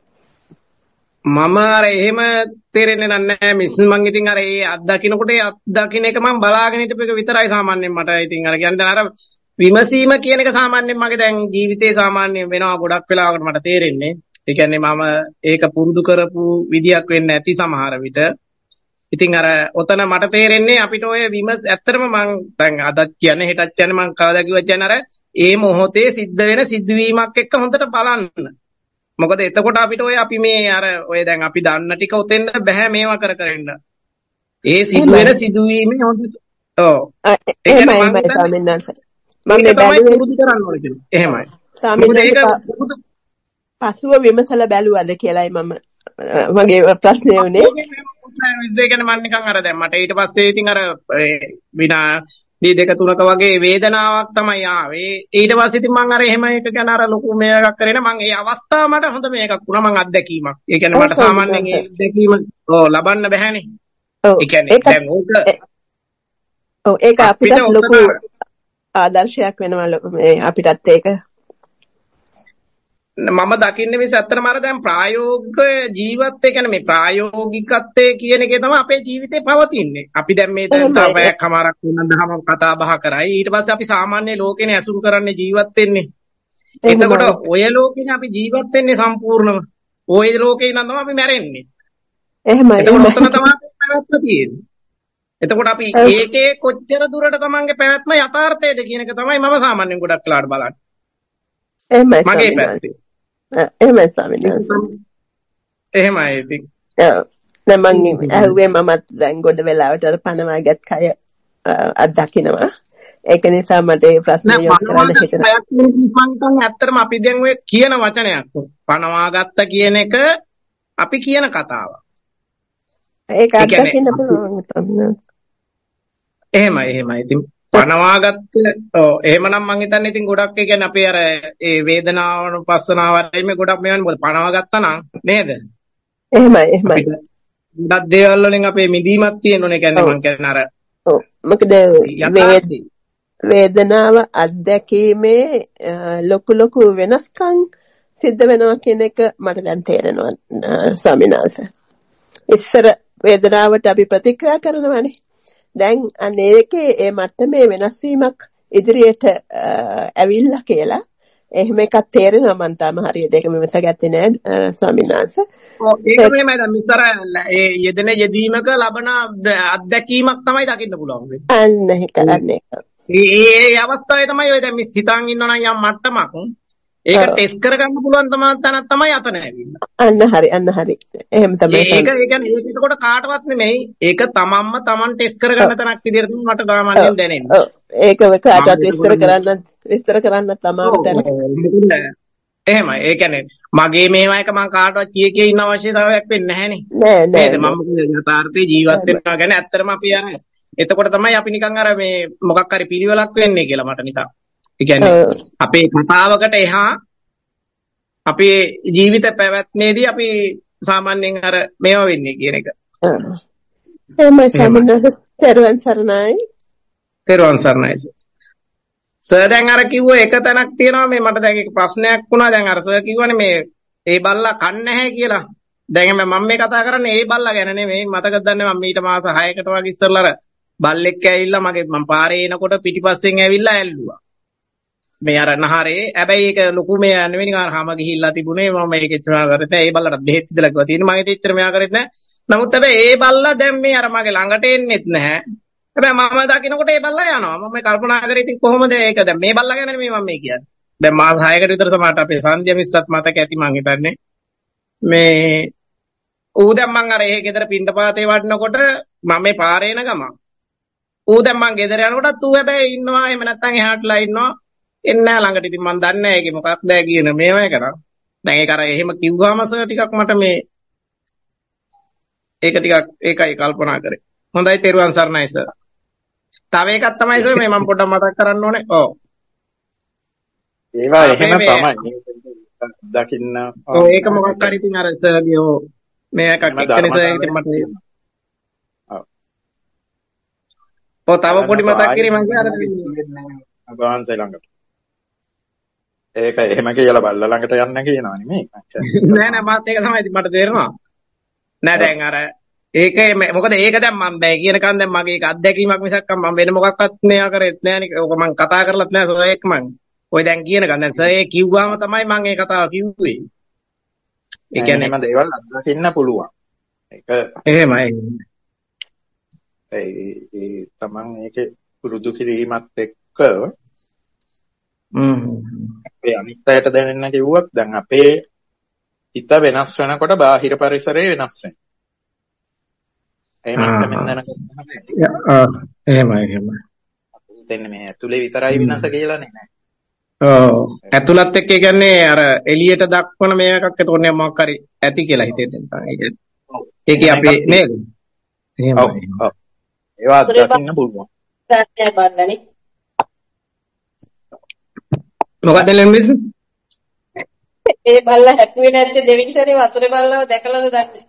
මම අර එහෙම තේරෙන්නේ නැහැ මිස් මං ඉතින් අර ඒ අත්දකින්නකොට ඒ අත්දකින්න එක මම බලාගෙන හිටපු එක විතරයි සාමාන්‍යයෙන් මට ඉතින් අර කියන්නේ දැන් අර විමසීම කියන එක සාමාන්‍යයෙන් මගේ දැන් ජීවිතේ සාමාන්‍යයෙන් වෙනවා ගොඩක් වෙලාවකට මට තේරෙන්නේ ඒ කියන්නේ මම ඒක පුරුදු කරපු විදියක් වෙන්නේ නැති සමහර විට. ඉතින් අර ඔතන මට තේරෙන්නේ අපිට ඔය ඇත්තටම මං දැන් අදත් කියන්නේ හෙටත් කියන්නේ මං කවදා කිව්වත් කියන්නේ අර ඒ මොහොතේ සිද්ධ වෙන සිද්ධවීමක් එක්ක හොඳට බලන්න. මොකද එතකොට අපිට ඔය අපි මේ අර ඔය දැන් අපි දන්න ටික උතෙන්න බෑ මේවා කර ඉන්න. ඒ සිදුවෙන සිදුවීමේ හොඳට ඔව් එහෙමයි ස්වාමීන් වහන්සේ. මම මේ බැලුවේ පුරුදු කරන්න ඕනේ කියලා. එහෙමයි. ස්වාමීන් වහන්සේ පසුව විමසලා බැලුවද කියලායි මගේ ප්‍රශ්නේ උනේ. ඒ කියන්නේ මම නිකන් අර දැන් මට ඊට පස්සේ ඉතින් අර විනාඩි 2-3ක වගේ වේදනාවක් තමයි ආවේ. ඊට පස්සේ ඉතින් මම අර එහෙම එක ගැන අර ලොකු මේකක් කරේ නෑ. මම ඒ අවස්ථාව මට හොඳ මේකක් වුණා. මම අත්දැකීමක්. ඒ කියන්නේ මට සාමාන්‍යයෙන් ඒ අත්දැකීම ලබන්න බෑනේ. ඒ කියන්නේ දැන් ඒක අපිට ලොකු ආදර්ශයක් වෙනවා අපිටත් ඒක. මම දකින්නේ මේ ඇත්තටම අර දැන් ප්‍රායෝගික ජීවිතය කියන්නේ මේ ප්‍රායෝගිකත්වයේ කියන එකේ තමයි අපේ ජීවිතේ පවතින්නේ. අපි දැන් මේ දැන් තවයක් හමාරක් වෙනදහම කතා බහ කරයි. ඊට පස්සේ අපි සාමාන්‍ය ලෝකේනේ ඇසුරු කරන්නේ ජීවත් වෙන්නේ. එතකොට ඔය ලෝකේනේ අපි ජීවත් වෙන්නේ සම්පූර්ණව. ඔය ලෝකේ ඉඳන් තමයි අපි මැරෙන්නේ. එහෙමයි. එතකොට ඔතන තමයි පැවැත්ම තියෙන්නේ. එතකොට අපි ඒකේ කොච්චර දුරට තමන්ගේ පැවැත්ම යථාර්ථයේද කියන එක තමයි මම සාමාන්‍යයෙන් ගොඩක් වෙලාවට බලන්නේ. එහෙමයි. මගේ පැත්තේ. එහෙමයි ස්වාමීන් වහන්සේ. එහෙමයි ඉතින්. දැන් මම ඇහුවේ මමත් දැන් ගොඩ වෙලාවට අර පනවාගත් කය අත්දකින්නවා. ඒක නිසා මට මේ ප්‍රශ්නේ යොමු කරන්න හිතෙනවා. මම ඇත්තටම අපි දැන් ඔය කියන වචනයක් පනවාගත්ත කියන එක අපි කියන කතාවක්. ඒක අත්දකින්න පුළුවන් තමයි. එහෙමයි. ඉතින් පනවාගත්ත එහෙමනම් මං හිතන්නේ ඉතින් ගොඩක් ඒ කියන්නේ අපේ අර ඒ වේදනාවනුපස්සනාවයි මේ ගොඩක් මේවනේ මොකද පනවාගත්තා නම් නේද? එහෙමයි. ගොඩක් දේවල් වලින් අපේ මිදීමක් තියෙනුනේ කියන්නේ මං කියන්නේ අර මොකද වේදනාව අත්දැකීමේ ලොකු වෙනස්කම් සිද්ධ වෙනවා කියන එක මට දැන් තේරෙනවා ස්වාමීන් වහන්සේ. ඉස්සර වේදනාවට අපි ප්‍රතික්‍රියා කරනවානේ. දැන් අනේකේ ඒ මට්ටමේ වෙනස් වීමක් ඉදිරියට ඇවිල්ලා කියලා එහෙම එකක් තේරෙනවා මම තාම හරියට ඒක මෙතගත්තේ නෑ ස්වාමීන් වහන්සේ. ඔව් ඒක මෙහෙමයි දැන් විතර ඒ යෙදෙන යෙදීමක ලබන අත්දැකීමක් තමයි දකින්න පුළුවන් වෙන්නේ. අන්න ඒක කරන්නේ. ඒ අවස්ථාවේ තමයි ඔය දැන් මේ සිතන් ඉන්නවා නම් යම් මට්ටමක් ඒක ටෙස්ට් කරගන්න පුළුවන් තැනක් තමයි අතන ඇවිල්ලා. අන්න හරි. එහෙම තමයි. ඒක කියන්නේ ඒකට කාටවත් නෙමෙයි. ඒක තමන්ම තමන් ටෙස්ට් කරගන්න තැනක් විදිහට මට සාමාන්‍යයෙන් දැනෙන්නේ. ඔව්. ඒක කාටවත් විස්තර කරන්න තමයි තැන. එහෙමයි. ඒ කියන්නේ මගේ මේවා එක මම කාටවත් කියේ ඉන්න අවශ්‍යතාවයක් වෙන්නේ නැහනේ. නෑ. මම යථාර්ථයේ ජීවත් වෙනවා ගැන ඇත්තටම අපි අර එතකොට තමයි අපි නිකන් අර මේ මොකක් හරි පිළිවෙලක් වෙන්නේ කියලා මට නිකන්. ඒ කියන්නේ අපේ කතාවකට එහා අපේ ජීවිත පැවැත්මේදී අපි සාමාන්‍යයෙන් අර මේවා වෙන්නේ කියන එක. එහෙමයි සම්මත තෙරුවන් සරණයි. සර් දැන් අර කිව්ව එක තැනක් තියෙනවා මේ මට දැන් ඒක ප්‍රශ්නයක් වුණා දැන් අර සර් කිව්වනේ මේ ඒ බල්ලා කන්නේ නැහැ කියලා. දැන් මම මේ කතා කරන්නේ ඒ බල්ලා ගැන නෙමෙයි මතකද දන්නේ මම ඊට මාස 6කට වගේ ඉස්සරලා අර බල්ලෙක් ඇවිල්ලා මම පාරේ එනකොට පිටිපස්සෙන් ඇවිල්ලා ඇල්ලුවා. මේ අර නහරේ හැබැයි ඒක ලොකු මේ නෙවෙයි නිකන් හැම ගිහිල්ලා තිබුණේ මම මේක ඉස්සරහ කරේ නැහැ ඒ බල්ලට බෙහෙත් ඉදලා ගියා තියෙන්නේ මම ඉතින් මෙයා කරෙත් නැහැ. නමුත් හැබැයි ඒ බල්ලා දැන් මේ අර මගේ ළඟට එන්නෙත් නැහැ. හැබැයි මම දකින්නකොට ඒ බල්ලා යනවා. මම මේ කල්පනා කරේ ඉතින් කොහොමද ඒක දැන් මේ බල්ලා ගැන නෙමෙයි මම මේ කියන්නේ. දැන් මාස 6කට විතර සමහරට අපේ සංධ්‍ය මිස්ටත් මතක ඇති මං හිතන්නේ. මේ ඌ දැන් මං අර ඒ ගෙදර පින්ඩපාතේ වඩනකොට මම මේ පාරේ එන ගමන් ඌ දැන් මං ගෙදර යනකොටත් ඌ හැබැයි ඉන්නවා එහෙම නැත්නම් එහාටලා ඉන්නවා. එන්නේ නැහැ ළඟට. ඉතින් මං දන්නේ නැහැ ඒකේ මොකක්ද කියන මේවා එක නම්. දැන් ඒක අර එහෙම කිව්වම සර් ටිකක් මට මේ ඒක ටිකක් ඒකයි කල්පනා කරේ. හොඳයි තෙරුවන් සරණයි සර්. තව එකක් තමයි සර් මේ මම පොඩ්ඩක් මතක් කරන්න ඕනේ. ඔව්. ඒවා එහෙම තමයි. දකින්න. ඔව් ඒක මොකක් හරි ඉතින් අර සර්ගේ ඔව් මේ එකක් එක්කනේ සර් ඉතින් මට ඔව් තව පොඩි මතක් කිරීම මම අර වහන්සේ ළඟට. ඒක එහෙම කියලා බල්ලා ළඟට යන්න කියනවා නෙමෙයි. නෑ මාත් ඒක තමයි ඉතින් මට තේරෙනවා. නෑ දැන් අර ඒක මොකද ඒක දැන් මම බෑ කියනකන් දැන් මගේ ඒක අත්දැකීමක් මිසක් මම වෙන මොකක්වත් මෙයා කරෙත් නෑනේ. ඕක මම කතා කරලත් නෑ සර් එක්ක මම. ඔය දැන් කියනකන් දැන් සර් ඒ කිව්වාම තමයි මම ඒ කතාව කිව්වේ. ඒ කියන්නේ එහෙම දේවල් අත්දකින්න පුළුවන්. ඒක එහෙමයි. ඒ තමන් මේකේ පුරුදු කිරීමත් එක්ක අපේ අනිත් අයට දැනෙන්න කිව්වොත් දැන් අපේ හිත වෙනස් වෙනකොට බාහිර පරිසරය වෙනස් වෙනවා. එහෙම හිතමින් දැනගත්තම ඇති. එහෙමයි. දෙන්නේ මේ ඇතුලේ විතරයි වෙනස කියලා නෑ. ඔව්. ඇතුළත් එක්ක කියන්නේ අර එළියට දක්වන මේ එකක් එතකොට මොකක් හරි ඇති කියලා හිතෙන්නේ නැත්නම් ඒකේ අපි නේද? එහෙමයි. ඔව්. ඒවා අත්දකින්න පුළුවන්. දැක්කේ බලන්නේ. මොකක්ද ලෙම්බිස්? ඒ බල්ලා හැප්පුවේ නැත්තේ දෙවෙනි සැරේ වතුරේ බල්ලව දැකලාද දන්නේ?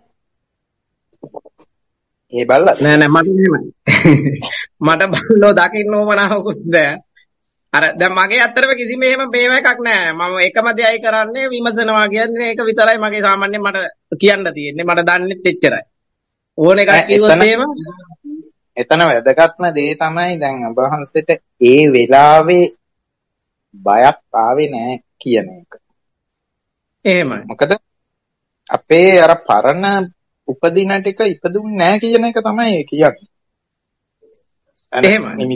ඒ බල්ලා නෑ මට නෙමෙයි. මට බල්ලෝ දකින්න ඕමනාවකුත් නෑ. අර දැන් මගේ ඇත්තටම කිසිම එහෙම මේව එකක් නෑ. මම එකම දෙයයි කරන්නේ විමසනවා කියන්නේ ඒක විතරයි මගේ සාමාන්‍යයෙන් මට කියන්න තියෙන්නේ. මට දන්නෙත් එච්චරයි. ඕන එකක් කිව්වොත් එහෙම එතන වැදගත්ම දේ තමයි දැන් ඔබ වහන්සේට ඒ වෙලාවේ බයක් ආවේ නෑ කියන එක. එහෙමයි. මොකද අපේ අර පරණ උපදින ටික ඉපදුන්නේ නෑ කියන එක තමයි කියන්නේ. එහෙමයි.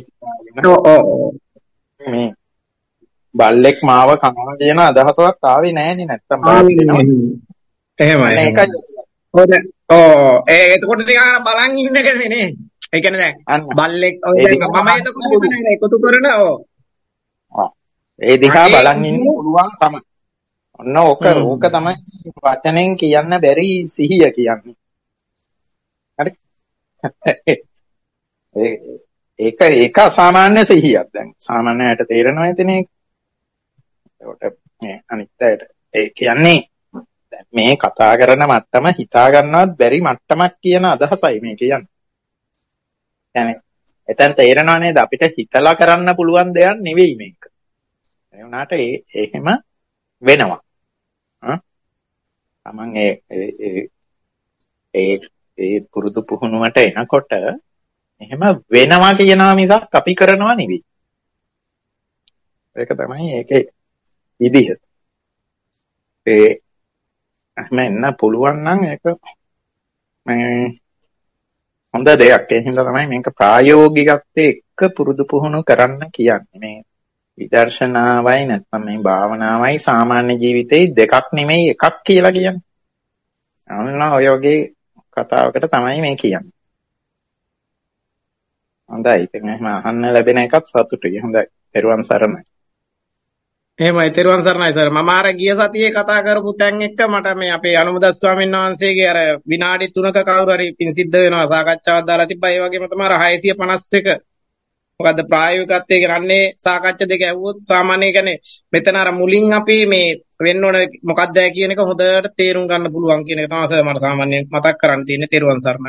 මේ බල්ලෙක් මාව කනවා කියන අදහසවත් ආවේ නෑනේ නැත්තම් බයක් වෙනවා. එහෙමයි. ඒකයි. එතකොට ටික බලන් ඉන්න එකනේ නේ. ඒ කියන්නේ දැන් බල්ලෙක් ඔය දැන් මම එතකොට එකතු කරන ඒ දිහා බලන් ඉන්න පුළුවන් තමයි. ඔන්න ඕක තමයි වචනෙන් කියන්න බැරි සිහිය කියන්නේ. හරි. ඒක අසාමාන්‍ය සිහියක්. දැන් සාමාන්‍යයට තේරෙනවා ඉතින් ඒක. ඒකට මේ අනිත් අයට ඒ කියන්නේ දැන් මේ කතා කරන මට්ටම හිතා ගන්නවත් බැරි මට්ටමක් කියන අදහසයි මේ කියන්නේ. يعني එතෙන් තේරෙනව නේද අපිට හිතලා කරන්න පුළුවන් දෙයක් නෙවෙයි මේක. ඒ වුණාට එහෙම වෙනවා. තමන් ඒ පුරුදු පුහුණුවට එනකොට එහෙම වෙනවා කියනවා මිසක් අපි කරනවා නෙවෙයි. ඒක තමයි ඒකේ විදිහ. එහෙම එන්න පුළුවන් නම් ඒක මේ හොඳ දෙයක්. ඒ හින්දා තමයි මේක ප්‍රායෝගිකත්වයේ එක්ක පුරුදු පුහුණු කරන්න කියන්නේ. මේ විදර්ශනාවයි නැත්නම් මේ භාවනාවයි සාමාන්‍ය ජීවිතේ දෙකක් නෙමෙයි එකක් කියලා කියන්නේ. අන්න ඔය වගේ කතාවකට තමයි මේ කියන්නේ. හොඳයි. ඉතින් එහෙම අහන්න ලැබෙන එකත් සතුටුයි. හොඳයි. පෙරවන් සරණයි. එහෙමයි තෙරුවන් සරණයි සර්. මම අර ගිය සතියේ කතා කරපු තැන් එක්ක මට මේ අපේ අනුමුදස් ස්වාමීන් වහන්සේගේ අර විනාඩි 3ක කවුරු හරි පින් සිද්ධ වෙනවා සාකච්ඡාවක් දාලා තිබ්බා. ඒ වගේම තමයි අර 651 මොකද්ද ප්‍රායෝගිකත්වයේ කරන්නේ සාකච්ඡා දෙක ඇහුවොත් සාමාන්‍ය කියන්නේ මෙතන අර මුලින් අපි මේ වෙන්න ඕන මොකක්ද කියන එක හොඳට තේරුම් ගන්න පුළුවන් කියන එක තමයි සර් මට සාමාන්‍යයෙන් මතක් කරන්න තියෙන්නේ. තෙරුවන් සරණයි.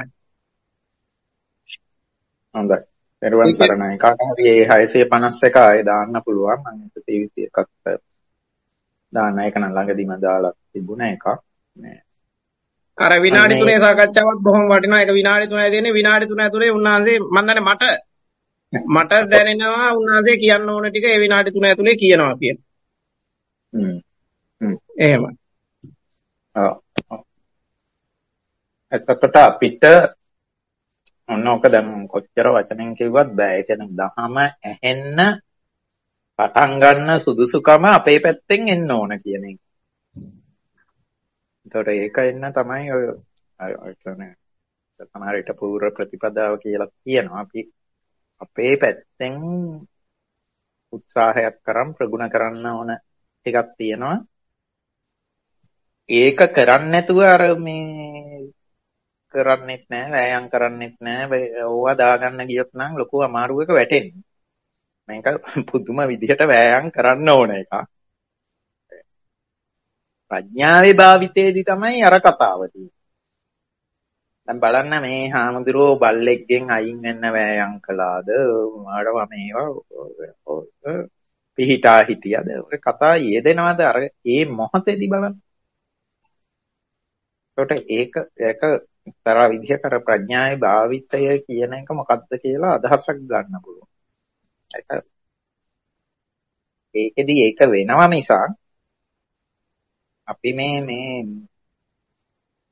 හොඳයි. පෙරවන් සරණයි. කාට හරි ඒ 651 ආයේ දාන්න පුළුවන්. මම ඒක ටීවී එකක් දාන්න එක නම් ළඟදීම දාලා තිබුණා එකක්. මේ අර විනාඩි 3 සාකච්ඡාවක් බොහොම වටිනවා. ඒක විනාඩි 3යි දෙන්නේ. විනාඩි 3 ඇතුලේ උන්වහන්සේ මම දන්නේ මට දැනෙනවා උන්වහන්සේ කියන්න ඕන ටික ඒ විනාඩි 3 ඇතුලේ කියනවා කියන. එහෙමයි. එතකොට අපිට ඔන්න ඔක දැන් කොච්චර වචනෙන් කිව්වත් බෑ. ඒ කියන්නේ දහම ඇහෙන්න පටන් ගන්න සුදුසුකම අපේ පැත්තෙන් එන්න ඕන කියන එක. ඒතකොට ඒක එන්න තමයි ඔය කියන්නේ සමහර විට පූර්ව ප්‍රතිපදාව කියලා කියනවා. අපි අපේ පැත්තෙන් උත්සාහයක් කරන් ප්‍රගුණ කරන්න ඕන ටිකක් තියෙනවා. ඒක කරන්නේ නැතුව අර මේ කරන්නෙත් නෑ, වෑයම් කරන්නෙත් නෑ. ඕවා දාගන්න ගියොත් නම් ලොකු අමාරුවක වැටෙන්නේ. මේක පුදුම විදිහට වෑයම් කරන්න ඕන එකක්. ප්‍රඥාවේ භාවිතයේදී තමයි අර කතාව තියෙන්නේ. දැන් බලන්න මේ හාමුදුරුවෝ බල්ලෙක්ගෙන් අයින් වෙන්න වෑයම් කළාද? මාඩව මේවා පිහිටා හිටියද? ඔය කතා යෙදෙනවද අර ඒ මොහොතේදී බලන්න. ඒකට ඒක එක්තරා විදිහක අර ප්‍රඥාවේ භාවිතය කියන එක මොකක්ද කියලා අදහසක් ගන්න පුළුවන්. ඒකෙදි ඒක වෙනවා මිසක් අපි මේ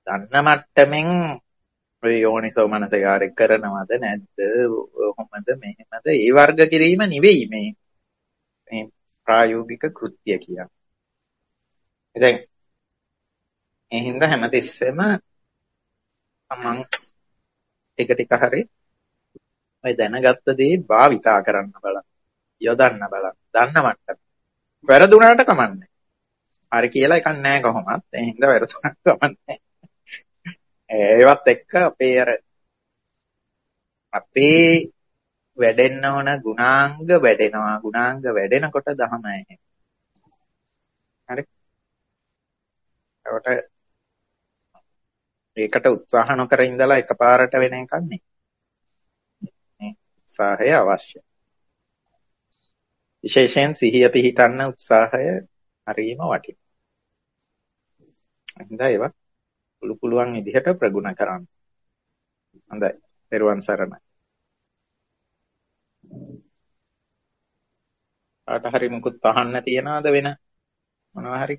දන්න මට්ටමින් ඔය යෝනිසෝ මනසිකාරය කරනවද නැද්ද කොහොමද මෙහෙමද ඒ වර්ග කිරීම නෙවෙයි මේ ප්‍රායෝගික කෘත්‍ය කියන්නේ. ඉතින් ඒ හින්දා හැමතිස්සෙම මම ටික ටික හරි ඔය දැනගත්ත දේ භාවිතා කරන්න බලන්න, යොදන්න බලන්න, දන්න මට්ටම. වැරදුනාට කමන්නේ. හරි කියලා එකක් නැහැ කොහොමත්. ඒ හින්දා වැරදුනාට කමන්නේ. ඒවත් එක්ක අපේ වැඩෙන්න ඕන ගුණාංග වැඩෙනවා. ගුණාංග වැඩෙනකොට දහමයි. හරි. ඒකට උත්සාහ නොකර ඉඳලා එකපාරට වෙන එකක් නෙවෙයි. මේ උත්සාහය අවශ්‍යයි. විශේෂයෙන් සිහිය පිහිටන්න උත්සාහය හරිම වටිනවා. එහෙනම් ඒවා පුළුවන් විදිහට ප්‍රගුණ කරන්න. හොඳයි. පෙරවන් සරණයි. කාට හරි මුකුත් අහන්න තියනවද වෙන මොනවා හරි?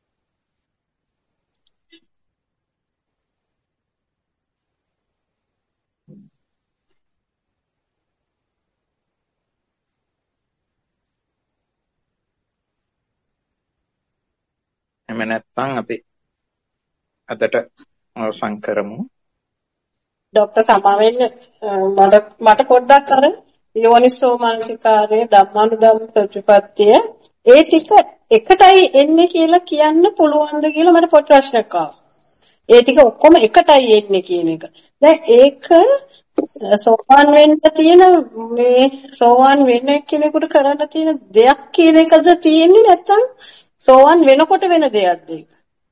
එහෙම නැත්නම් අපි අදට අවසන් කරමු. ડોક્ટર සමාවෙන්න මට පොඩ්ඩක් අර යෝනිසෝ මනසිකාරයේ ධම්මානුධම්ම ප්‍රතිපත්තිය ඒ ටික එකටයි එන්නේ කියලා කියන්න පුළුවන්ද කියලා මට පොඩි ප්‍රශ්නයක් ආවා. ඒ ටික ඔක්කොම එකටයි එන්නේ කියන එක. දැන් ඒක සෝවාන් වෙන්න තියෙන මේ සෝවාන් වෙන කෙනෙකුට කරන්න තියෙන දෙයක් කියන එකද තියෙන්නේ නැත්නම් සෝවාන් වෙනකොට වෙන දෙයක්ද ඒක?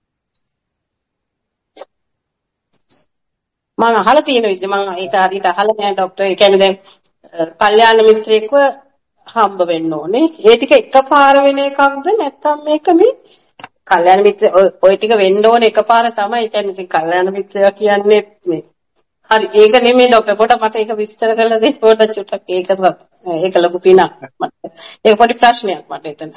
මම අහලා තියෙන විදිහ මම ඒක හරියට අහලා නැහැ ડોක්ටර්. ඒ කියන්නේ දැන් කල්යාණ මිත්‍රයෙක්ව හම්බ වෙන්න ඕනේ. ඒ ටික එකපාර වෙන එකක්ද නැත්නම් මේක මේ කල්යාණ මිත්‍ර ඔය ටික වෙන්න ඕනේ එකපාර තමයි. ඒ කියන්නේ ඉතින් කල්යාණ මිත්‍රයා කියන්නේ මේ හරි ඒක නෙමෙයි ડોක්ටර්. පොඩ්ඩක් මට ඒක විස්තර කරලා දෙන්න පොඩ්ඩක් චුට්ටක් ඒක ලොකු පිනක් මට. ඒක පොඩි ප්‍රශ්නයක් මට එතන.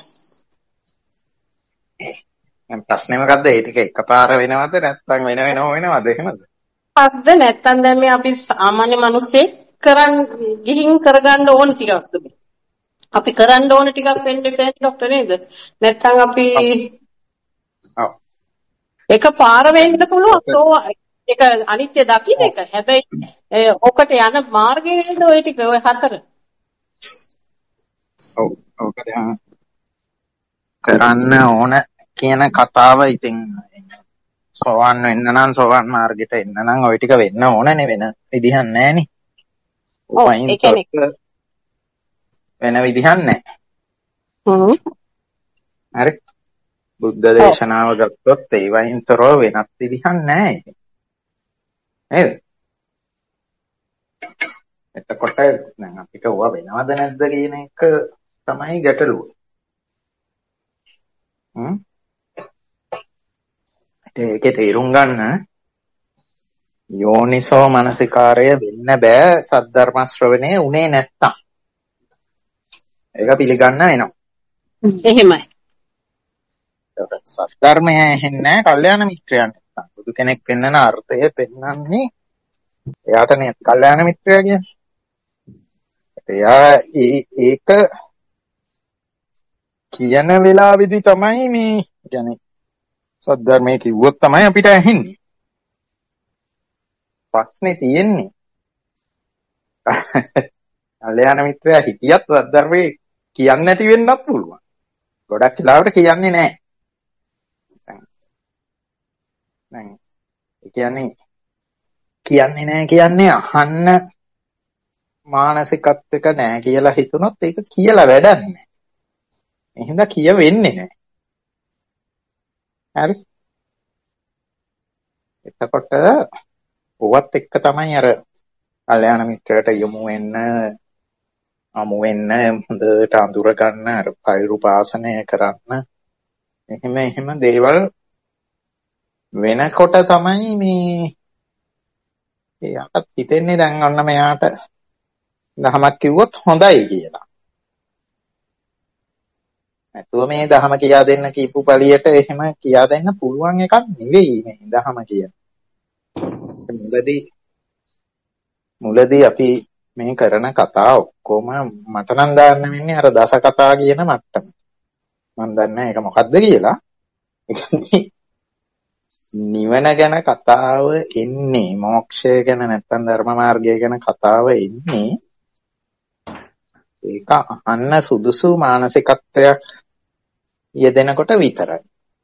ප්‍රශ්නේ මොකද්ද? ඒ ටික එකපාර වෙනවද නැත්නම් වෙනවද එහෙමද? අද්ද නැත්නම් දැන් මේ අපි සාමාන්‍ය මිනිස්සේ ගිහින් කරගන්න ඕන ටිකක්ද මේ? අපි කරන්න ඕන ටිකක් වෙන්න බෑ ડોක්ටර් නේද? නැත්නම් අපි එකපාර වෙන්න පුළුවන්. ඒක අනිත්‍ය දකින්න එක. හැබැයි ඔකට යන මාර්ගය නේද ඔය ටික ඔය හතර. ඔව් ඔකට කරන්න ඕන කියන කතාව ඉතින් සෝවාන් වෙන්න නම් සෝවාන් මාර්ගයට එන්න නම් ওই ටික වෙන්න ඕනනේ වෙන විදිහක් නැහැනේ. ඔව් ඒ කියන්නේ වෙන විදිහක් නැහැ. හරි. බුද්ධ දේශනාව ගත්තොත් ඒ වයින්තරව වෙනත් විදිහක් නැහැ. නේද? එතකොට දැන් අපිට ඕවා වෙනවද නැද්ද කියන එක තමයි ගැටලුව. ඒකේ තේරුම් ගන්න යෝනිසෝ මනසිකාරය වෙන්න බෑ සද්ධර්ම ශ්‍රවණේ උනේ නැත්තම්. ඒක පිළිගන්න වෙනවා. එහෙමයි. සද්ධර්මය ඇහෙන්නේ කල්යාණ මිත්‍රයන් නැත්තම්. බුදු කෙනෙක් වෙන්නන අර්ථය පෙන්වන්නේ එයාටනේ කල්යාණ මිත්‍රයා කියන්නේ. එයා ඒක කියන වෙලාවේදී තමයි මේ කියන්නේ සද්ධර්මයේ කිව්වොත් තමයි අපිට ඇහෙන්නේ. ප්‍රශ්නේ තියෙන්නේ කල්යාණ මිත්‍රයා හිටියත් සද්ධර්මයේ කියන්නේ නැති වෙන්නත් පුළුවන්. ගොඩක් වෙලාවට කියන්නේ නැහැ. දැන් ඒ කියන්නේ නැහැ අහන්න මානසිකත්වයක නැහැ කියලා හිතුනොත් ඒක කියලා වැඩක් නැහැ. එහෙනම් කියවෙන්නේ නැහැ. හරි. එතකොට ඔවත් එක්ක තමයි අර කල්යාණ මිත්‍රයට යොමු වෙන්න හොඳට අඳුර ගන්න අර කෛරුපාසනය කරන්න එහෙම දේවල් වෙනකොට තමයි මේ එයාට හිතෙන්නේ දැන් ඔන්න මෙයාට දහමක් කිව්වොත් හොඳයි කියලා. නැතුව මේ දහම කියා දෙන්න කියපු පළියට එහෙම කියා දෙන්න පුළුවන් එකක් නෙවෙයි මේ දහම කියන්නේ. මුලදී අපි මේ කරන කතා ඔක්කොම මට නම් දාන්න වෙන්නේ අර දස කතා කියන මට්ටම. මම දන්නේ ඒක මොකද්ද කියලා. නිවන ගැන කතාව එන්නේ, මොක්ෂය ගැන නැත්නම් ධර්ම මාර්ගය ගැන කතාව එන්නේ ඒක අහන්න සුදුසු මානසිකත්වයක් යෙදෙනකොට විතරයි.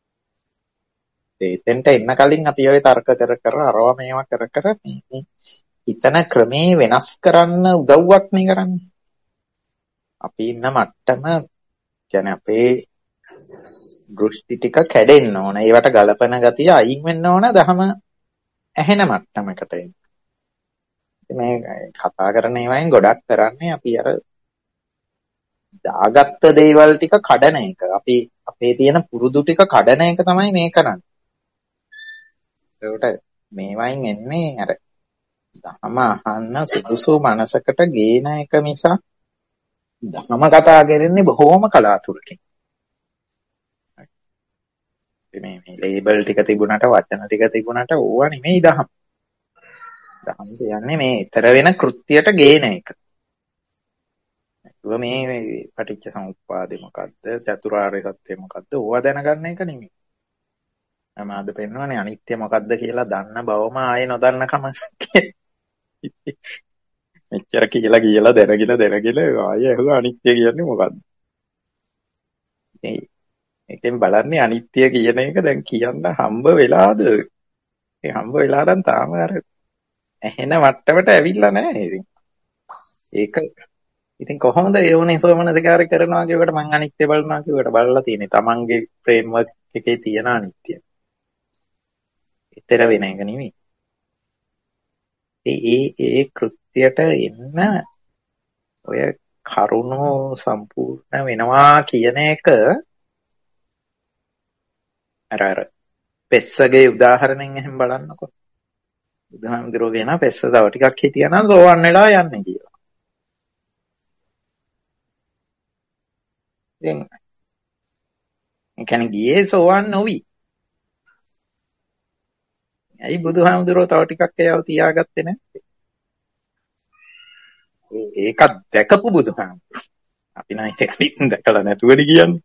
එතෙන්ට එන්න කලින් අපි ඔය තර්ක කර අරවා මේවා කර මේ හිතන ක්‍රමේ වෙනස් කරන්න උදව්වක් නේ කරන්නේ. අපි ඉන්න මට්ටම කියන්නේ අපේ දෘෂ්ටි ටික කැඩෙන්න ඕන. ඒවට ගලපන ගතිය අයින් වෙන්න ඕන දහම ඇහෙන මට්ටමකට එන්න. මේ කතා කරන ඒවායින් ගොඩක් කරන්නේ අපි අර දාගත්ත දේවල් ටික කඩන එක. අපි අපේ තියෙන පුරුදු ටික කඩන එක තමයි මේ කරන්නේ. ඒකට මේවායින් එන්නේ අර දහම අහන්න සුදුසු මනසකට ගේන එක මිස දහම කතා කරන්නේ බොහොම කලාතුරකින්. මේ ලේබල් ටික තිබුණාට වචන ටික තිබුණාට ඕවා නෙමෙයි දහම. දහම කියන්නේ මේ ඊතර වෙන කෘත්‍යයට ගේන එක. ඒක මේ පටිච්ච සමුප්පාදේ මොකද්ද? චතුරාර්ය සත්‍ය මොකද්ද? ඕවා දැනගන්න එක නෙමෙයි. මම අද පෙන්නවනේ අනිත්‍ය මොකද්ද කියලා දන්න බවම ආයේ නොදන්න කම. මෙච්චර කියලා දැනගෙන ආයේ අහුව අනිත්‍ය කියන්නේ මොකද්ද? ඒකෙන් බලන්නේ අනිත්‍ය කියන එක දැන් කියන්න හම්බ වෙලාද? ඒ හම්බ වෙලා නම් තාම අර ඇහෙන වට්ටමට ඇවිල්ලා නැහැ ඉතින්. ඒක ඉතින් කොහොමද යෝනිසෝමනසිකාරය කරනවා කියවට මං අනිත්‍ය බලනවා කියවට බලලා තියෙන්නේ තමන්ගේ ෆ්‍රේම්වර්ක් එකේ තියෙන අනිත්‍ය. ඊතර වෙන එක නෙමෙයි. ඒ කෘත්‍යයට එන්න ඔය කරුණු සම්පූර්ණ වෙනවා කියන එක අර පෙස්සගේ උදාහරණයෙන් එහෙම බලන්නකො. බුදුහාමුදුරුවෝ කියන පෙස්ස තව ටිකක් හිටියනම් සෝවන් වෙලා යන්නේ කියලා. ඉතින් ඒ කියන්නේ ගියේ සෝවන් නොවි. ඇයි බුදුහාමුදුරුවෝ තව ටිකක් එයාව තියාගත්තේ නැත්තේ? ඒක දැකපු බුදුහාමුදුරුවෝ. අපි නම් ඒක දැකලා නැතුවනේ කියන්නේ.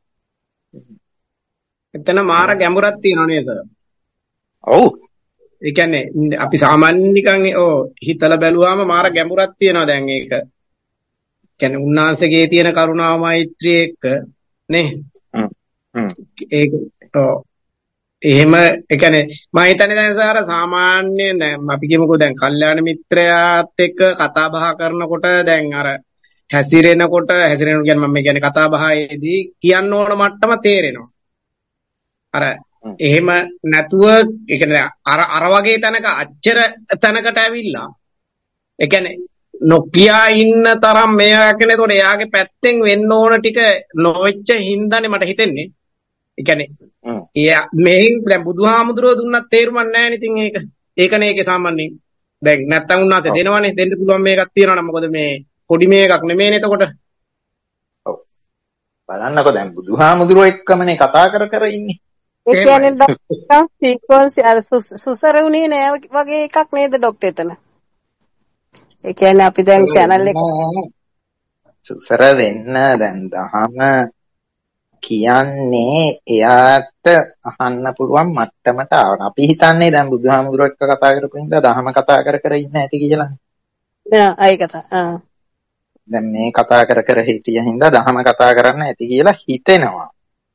එතන මාර ගැඹුරක් තියෙනවා නේද සර්? ඔව්. ඒ කියන්නේ අපි සාමාන්‍ය නිකන් හිතලා බැලුවාම මාර ගැඹුරක් තියෙනවා දැන් ඒක. කියන්නේ උන්වහන්සේගේ තියෙන කරුණා මෛත්‍රිය එක්ක නේ. ඒක එහෙම ඒ කියන්නේ මම හිතන්නේ දැන් සාර සාමාන්‍යයෙන් දැන් අපි කියමුකෝ දැන් කල්යාණ මිත්‍රයාත් එක්ක කතා බහ කරනකොට දැන් අර හැසිරෙනකොට කියන්නේ මම කියන්නේ කතා බහේදී කියන්න ඕන මට්ටම තේරෙනවා. අර එහෙම නැතුව ඒ කියන්නේ අර වගේ තැනක අච්චර තැනකට ඇවිල්ලා ඒ කියන්නේ නොකියා ඉන්න තරම් මේවා කියන ඒතකොට එයාගේ පැත්තෙන් වෙන්න ඕන ටික නොවෙච්ච හින්දානේ මට හිතෙන්නේ. ඒ කියන්නේ එයා මෙහෙන් දැන් බුදුහාමුදුරුවෝ දුන්නත් තේරුමක් නැහැ නේ ඉතින් ඒක. ඒකනේ ඒකේ සාමාන්‍යයෙන්. දැන් නැත්තම් උන්වහන්සේ දෙනවනේ දෙන්න පුළුවන් මේකක් තියෙනවා නම් මොකද මේ පොඩි මේකක් නෙමෙයිනේ එතකොට. ඔව්. බලන්නකෝ දැන් බුදුහාමුදුරුවෝ එක්කමනේ කතා කර ඉන්නේ. ඒ කියන්නේ ડોක්ටර් ෆ්‍රීකවන්සි අර සුසර උනේ නෑ වගේ එකක් නේද ડોක්ටර් එතන? ඒ කියන්නේ අපි දැන් channel එක සුසර වෙන්න දැන් දහම කියන්නේ එයාට අහන්න පුළුවන් මට්ටමට ආවන. අපි හිතන්නේ දැන් බුදුහාමුදුරුවෝ එක්ක කතා කරපු ඉඳලා දහම කතා කර ඉන්න ඇති කියලා. නෑ අය කතා. දැන් මේ කතා කර හිටිය හින්දා දහම කතා කරන්න ඇති කියලා හිතෙනවා.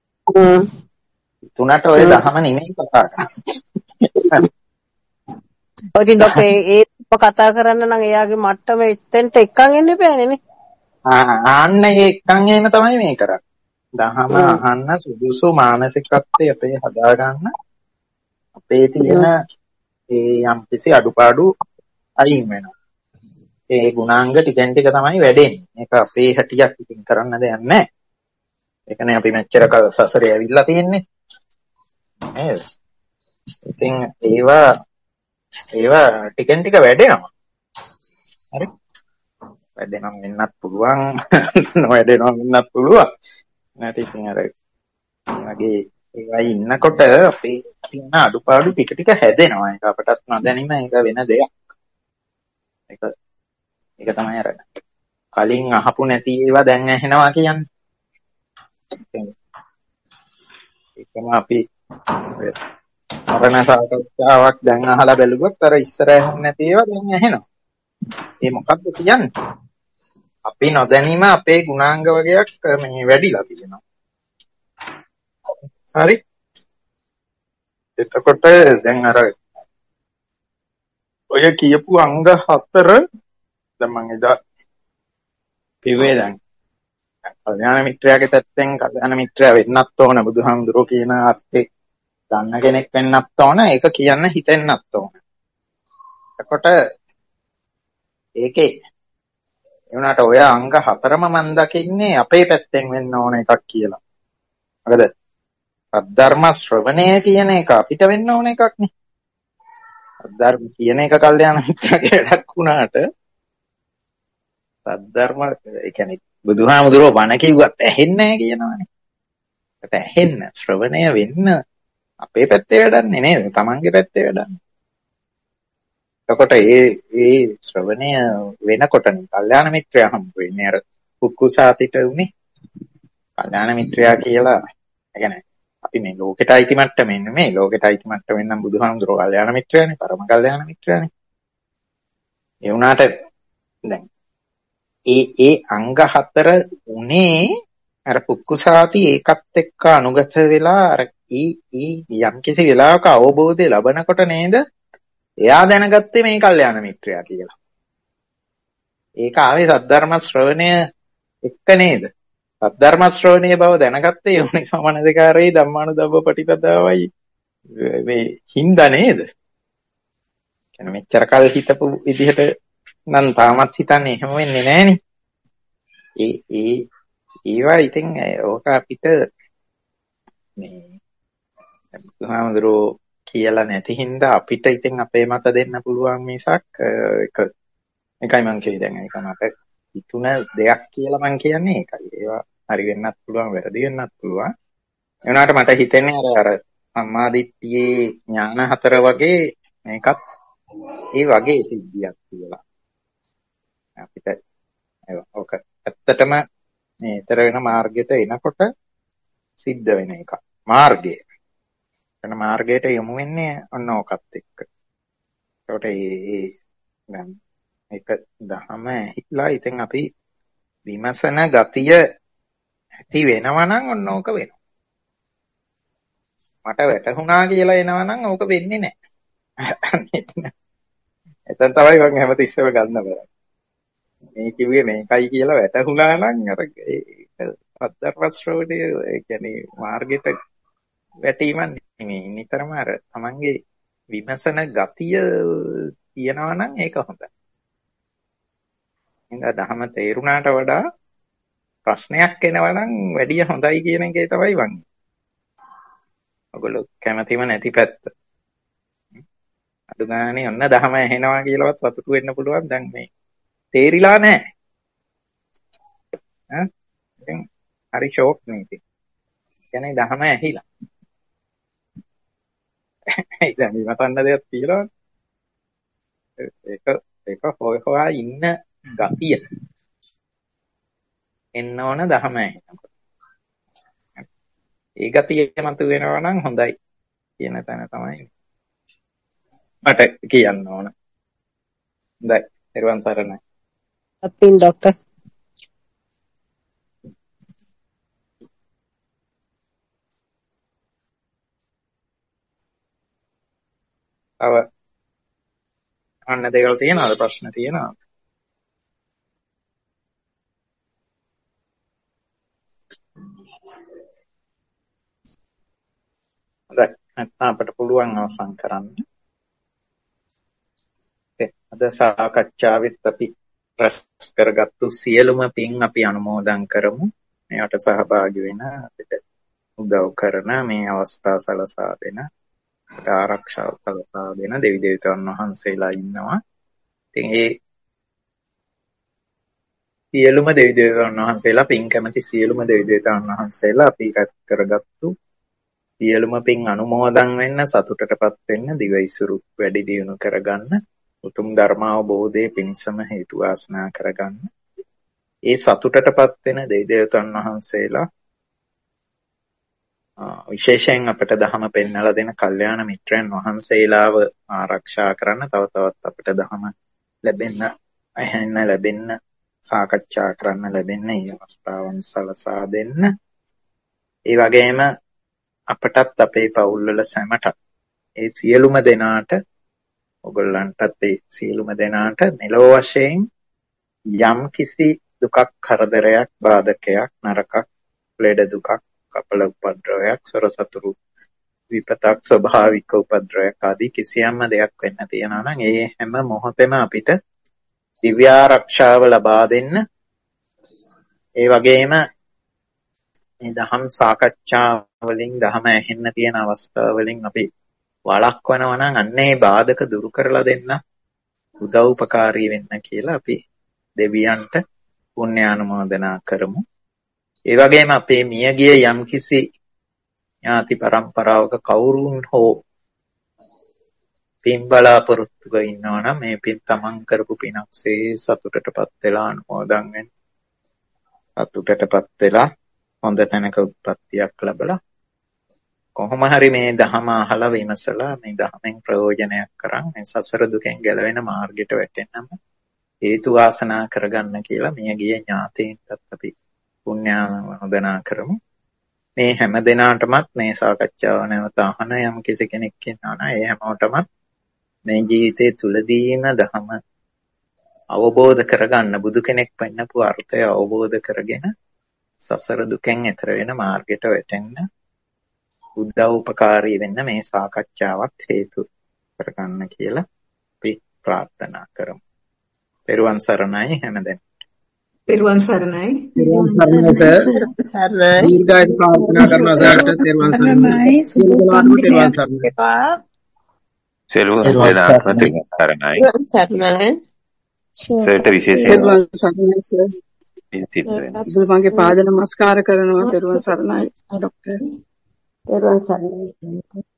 තුනට ඔය දහම නෙමෙයි කතා කරන්නේ. ඔය ඉතින් ડોක්ටර් ඒ කතා කරන්න නම් එයාගේ මට්ටම එතෙන්ට එක්කන් එන්න බෑනේ නේ. ආන්න ඒ එක්කන් එන්න තමයි මේ කරන්නේ. දහම අහන්න සුදුසු මානසිකත්වය අපේ හදාගන්න අපේ තියෙන ඒ යම්කිසි අඩුපාඩු අයින් වෙනවා. ඒ ගුණාංග ටිකෙන් ටික තමයි වැඩෙන්නේ. මේක අපේ හැටියක් ඉතින් කරන්න දෙයක් නැහැ. ඒකනේ අපි මෙච්චර කල් සසරේ ඇවිල්ලා තියෙන්නේ. නේද? ඉතින් ඒවා ටිකෙන් ටික වැඩෙනවා. හරි? වැඩෙනම් වෙන්නත් පුළුවන්, නොවැඩෙනම් වෙන්නත් පුළුවන්. නැත්නම් ඉතින් අර වගේ ඒවා ඉන්නකොට අපේ තියෙන අඩුපාඩු ටික ටික හැදෙනවා. ඒක අපටත් නොදැනීම ඒක වෙන දෙයක්. ඒක තමයි අර කලින් අහපු නැති ඒවා දැන් ඇහෙනවා කියන්නේ. ඒකම අපි මරණ සාකච්ඡාවක් දැන් අහලා බැලුවොත් අර ඉස්සර ඇහෙන්නේ නැති ඒවා දැන් ඇහෙනවා. ඒ මොකද්ද කියන්නේ? අපි නොදැනීම අපේ ගුණාංග වගේක් මේ වැඩිලා තියෙනවා. හරි. එතකොට දැන් අර ඔය කියපු අංග 4 දැන් මම එදා කිව්වේ දැන් කල්‍යාණ මිත්‍රයාගේ පැත්තෙන් කල්‍යාණ මිත්‍රයා වෙන්නත් ඕන බුදුහාමුදුරුවෝ කියන අර්ථේ දන්න කෙනෙක් වෙන්නත් ඕන ඒක කියන්න හිතෙන්නත් ඕන. එතකොට ඒකේ ඒ වුණාට ඔය අංග 4ම මම දකින්නේ අපේ පැත්තෙන් වෙන්න ඕන එකක් කියලා. මොකද සද්ධර්ම ශ්‍රවණය කියන එක අපිට වෙන්න ඕන එකක් නේ. සද්ධර්ම කියන එක කල්‍යාණ මිත්‍රාගේ වැඩක් වුණාට සද්ධර්ම ඒ කියන්නේ බුදුහාමුදුරුවෝ බණ කිව්වත් ඇහෙන්නේ නැහැ කියනවනේ. ඒකට ඇහෙන්න ශ්‍රවණය වෙන්න අපේ පැත්තේ වැඩන්නේ නේද? තමන්ගේ පැත්තේ වැඩන්නේ. එතකොට ඒ ශ්‍රවණය වෙනකොටනේ කල්‍යාණ මිත්‍රයා හම්බ වෙන්නේ. අර කුක්කුසාතිට උනේ කල්‍යාණ මිත්‍රයා කියලා. ඒ කියන්නේ අපි මේ ලෝකෙට අයිති මට්ටමේ නෙමෙයි. ලෝකෙට අයිති මට්ටමෙන් නම් බුදුහාමුදුරුවෝ කල්‍යාණ මිත්‍රයානේ, පරම කල්‍යාණ මිත්‍රයානේ. ඒ වුණාට දැන් ඒ අංග 4 උනේ අර කුක්කුසාති ඒකත් එක්ක අනුගත වෙලා අර යම් කිසි වෙලාවක අවබෝධය ලබනකොට නේද එයා දැනගත්තේ මේ කල්‍යාණ මිත්‍රයා කියලා. ඒක ආවේ සද්ධර්ම ශ්‍රවණය එක්ක නේද? සද්ධර්ම ශ්‍රවණීය බව දැනගත්තේ යෝනිසමනසිකාරයේ ධම්මානුධම්ම පටිපදාවයි මේ හින්දා නේද? කියන්නේ මෙච්චර කල් හිතපු විදිහට නම් තාමත් හිතන්නේ එහෙම වෙන්නේ නැහනේ. ඒවා ඉතින් ඕක අපිට මේ බුදුහාමුදුරුවෝ කියලා නැති හින්දා අපිට ඉතින් අපේ මත දෙන්න පුළුවන් මිසක් එකයි මං කියේ දැන් ඒක මට හිතුණ දෙයක් කියලා මං කියන්නේ ඒකයි. ඒවා හරි වෙන්නත් පුළුවන් වැරදි වෙන්නත් පුළුවන්. ඒ වුණාට මට හිතෙන්නේ අර සම්මාදිට්ඨියේ ඥාන 4 වගේ මේකත් ඒ වගේ සිද්ධියක් කියලා. අපිට ඕක ඇත්තටම මේ ඊතර වෙන මාර්ගයට එනකොට සිද්ධ වෙන එක. මාර්ගය. එතන මාර්ගයට යොමු වෙන්නේ ඔන්න ඕකත් එක්ක. ඒකට දැන් ඒක දහම ඇහිලා ඉතින් අපි විමසන ගතිය ඇති වෙනවා නම් ඔන්න ඕක වෙනවා. මට වැටහුණා කියලා එනවා නම් ඕක වෙන්නේ නැහැ. එතන තමයි මම හැමතිස්සෙම ගන්න බෑ. මේ කිව්වේ මේකයි කියලා වැටහුණා නම් අර සද්ධර්ම ශ්‍රවණය ඒ කියන්නේ මාර්ගයට වැටීමක් නෙමෙයි. නිතරම අර තමන්ගේ විමසන ගතිය තියනවා නම් ඒක හොඳයි. එහෙනම් දහම තේරුණාට වඩා ප්‍රශ්නයක් එනවා නම් වැඩි හොඳයි කියන එකේ තමයි වන්නේ. ඔයගොල්ලෝ කැමතිම නැති පැත්ත. අඩු ගානේ ඔන්න දහම ඇහෙනවා කියලාවත් සතුටු වෙන්න පුළුවන්. දැන් මේ තේරිලා නැහැ. ඉතින් හරි ෂෝක් නේ ඉතින්. කියන්නේ දහම ඇහිලා. ඒ දැන් විමසන්න දෙයක් තියෙනවා. ඒක හොයා ඉන්න ගතිය. එන්න ඕන දහම ඇහෙනකොට. ඒ ගතිය මත වෙනවා නම් හොඳයි කියන තැන තමයි මට කියන්න ඕන. හොඳයි. ඊර්වන් සරණයි. අපින් ડોක්ටර් තව අන්න දේවල් තියෙනවද ප්‍රශ්න තියෙනවද? හොඳයි. නැත්නම් අපිට පුළුවන් අවසන් කරන්න. අද සාකච්ඡාවෙත් අපි රැස් කරගත්තු සියලුම පින් අපි අනුමෝදන් කරමු. මේවට සහභාගී වෙන අපිට උදව් කරන මේ අවස්ථාව සලසා දෙන අපට ආරක්ෂාව සලසා දෙන දෙවි දේවතාවුන් වහන්සේලා ඉන්නවා. ඉතින් ඒ සියලුම දෙවි දේවතාවුන් වහන්සේලා පින් කැමති සියලුම දෙවි දේවතාවුන් වහන්සේලා අපි රැස් කරගත්තු සියලුම පින් අනුමෝදන් වෙන්න, සතුටටපත් වෙන්න, දිවයිසුරු වැඩි දියුණු කරගන්න, උතුම් ධර්මාවබෝධයේ පිණසම හේතු වාසනා කරගන්න. ඒ සතුටටපත් වෙන දෙවියන් වහන්සේලා විශේෂයෙන් අපට ධහම පෙන්වලා දෙන කල්යාණ මිත්‍රයන් වහන්සේලාව ආරක්ෂා කරන්න, තව තවත් අපට ධහම ලැබෙන්න, ඇහෙන්න ලැබෙන්න, සාකච්ඡා කරන්න ලැබෙන්න මේ අවස්ථාවන් සලසා දෙන්න. ඒ වගේම අපටත් අපේ පවුල්වල සැමට ඒ සියලුම දෙනාට, ඔයගොල්ලන්ටත් ඒ සියලුම දෙනාට මෙලොව වශයෙන් යම් කිසි දුකක්, කරදරයක්, බාධකයක්, නරකක්, ලෙඩ දුකක්, කපල උපද්‍රවයක්, සොරසතුරු විපතක්, ස්වභාවික උපද්‍රවයක් ආදී කිසියම් දෙයක් වෙන්න තියනවා නම් ඒ හැම මොහොතෙම අපිට දිව්‍ය ආරක්ෂාව ලබා දෙන්න. ඒ වගේම මේ දහම් සාකච්ඡා වලින්, දහම ඇහෙන්න තියෙන අවස්ථා වලින් අපි වළක්වනවා නම් අන්නේ බාධක දුරු කරලා දෙන්න උදව්පකාරී වෙන්න කියලා අපි දෙවියන්ට පුණ්‍යානුමෝදනා කරමු. ඒ වගේම අපේ මියගිය යම්කිසි ඥාති පරම්පරාවක කවුරුන් හෝ පින් බලාපොරොත්තුක ඉන්නවා නම් මේ පින් තමන් කරපු පිනක්සේ සතුටටපත් වෙලා අනුමෝදන් වෙන්න. සතුටටපත් වෙලා හොඳ තැනක උත්පත්තියක් ලැබලා කොහොම හරි මේ ධහම අහලා විමසලා මේ ධහමෙන් ප්‍රයෝජනයක් කරන් මේ සසර දුකෙන් ගැලවෙන මාර්ගයට වැටෙන්නම හේතු වාසනා කරගන්න කියලා මියගිය ඥාතීන්ටත් අපි පුණ්‍යානුමෝදනා කරමු. මේ හැම දිනාටමත් මේ සාකච්ඡාව නැවත අහන යම් කෙනෙක් ඉන්නවා නම් ඒ හැමෝටම මේ ජීවිතයේ තුලදීම ධහම අවබෝධ කරගන්න, බුදු කෙනෙක් පෙන්නපු අර්ථය අවබෝධ කරගෙන සසර දුකෙන් එතර වෙන මාර්ගයට වැටෙන්න උදව්පකාරී වෙන්න මේ සාකච්ඡාවත් හේතු කරගන්න කියලා අපි ප්‍රාර්ථනා කරමු. පෙරවන් සරණයි හැමදෙනාටම. පෙරවන් සරණයි. පෙරවන් සරණයි සර්. සරණයි. දීර්ඝායු ප්‍රාර්ථනා කරනවා සර්ට. පෙරවන් සරණයි. සියලුම පෙරවන් සරණයි. සෙලුව දෙනාටම සරණයි. සරණයි. සර්ට විශේෂයෙන් පෙරවන් සරණයි සර්. මගේ පාද නමස්කාර කරනවා. පෙරවන් සරණයි ડોක්ටර්. පෙරවන් සරණයි.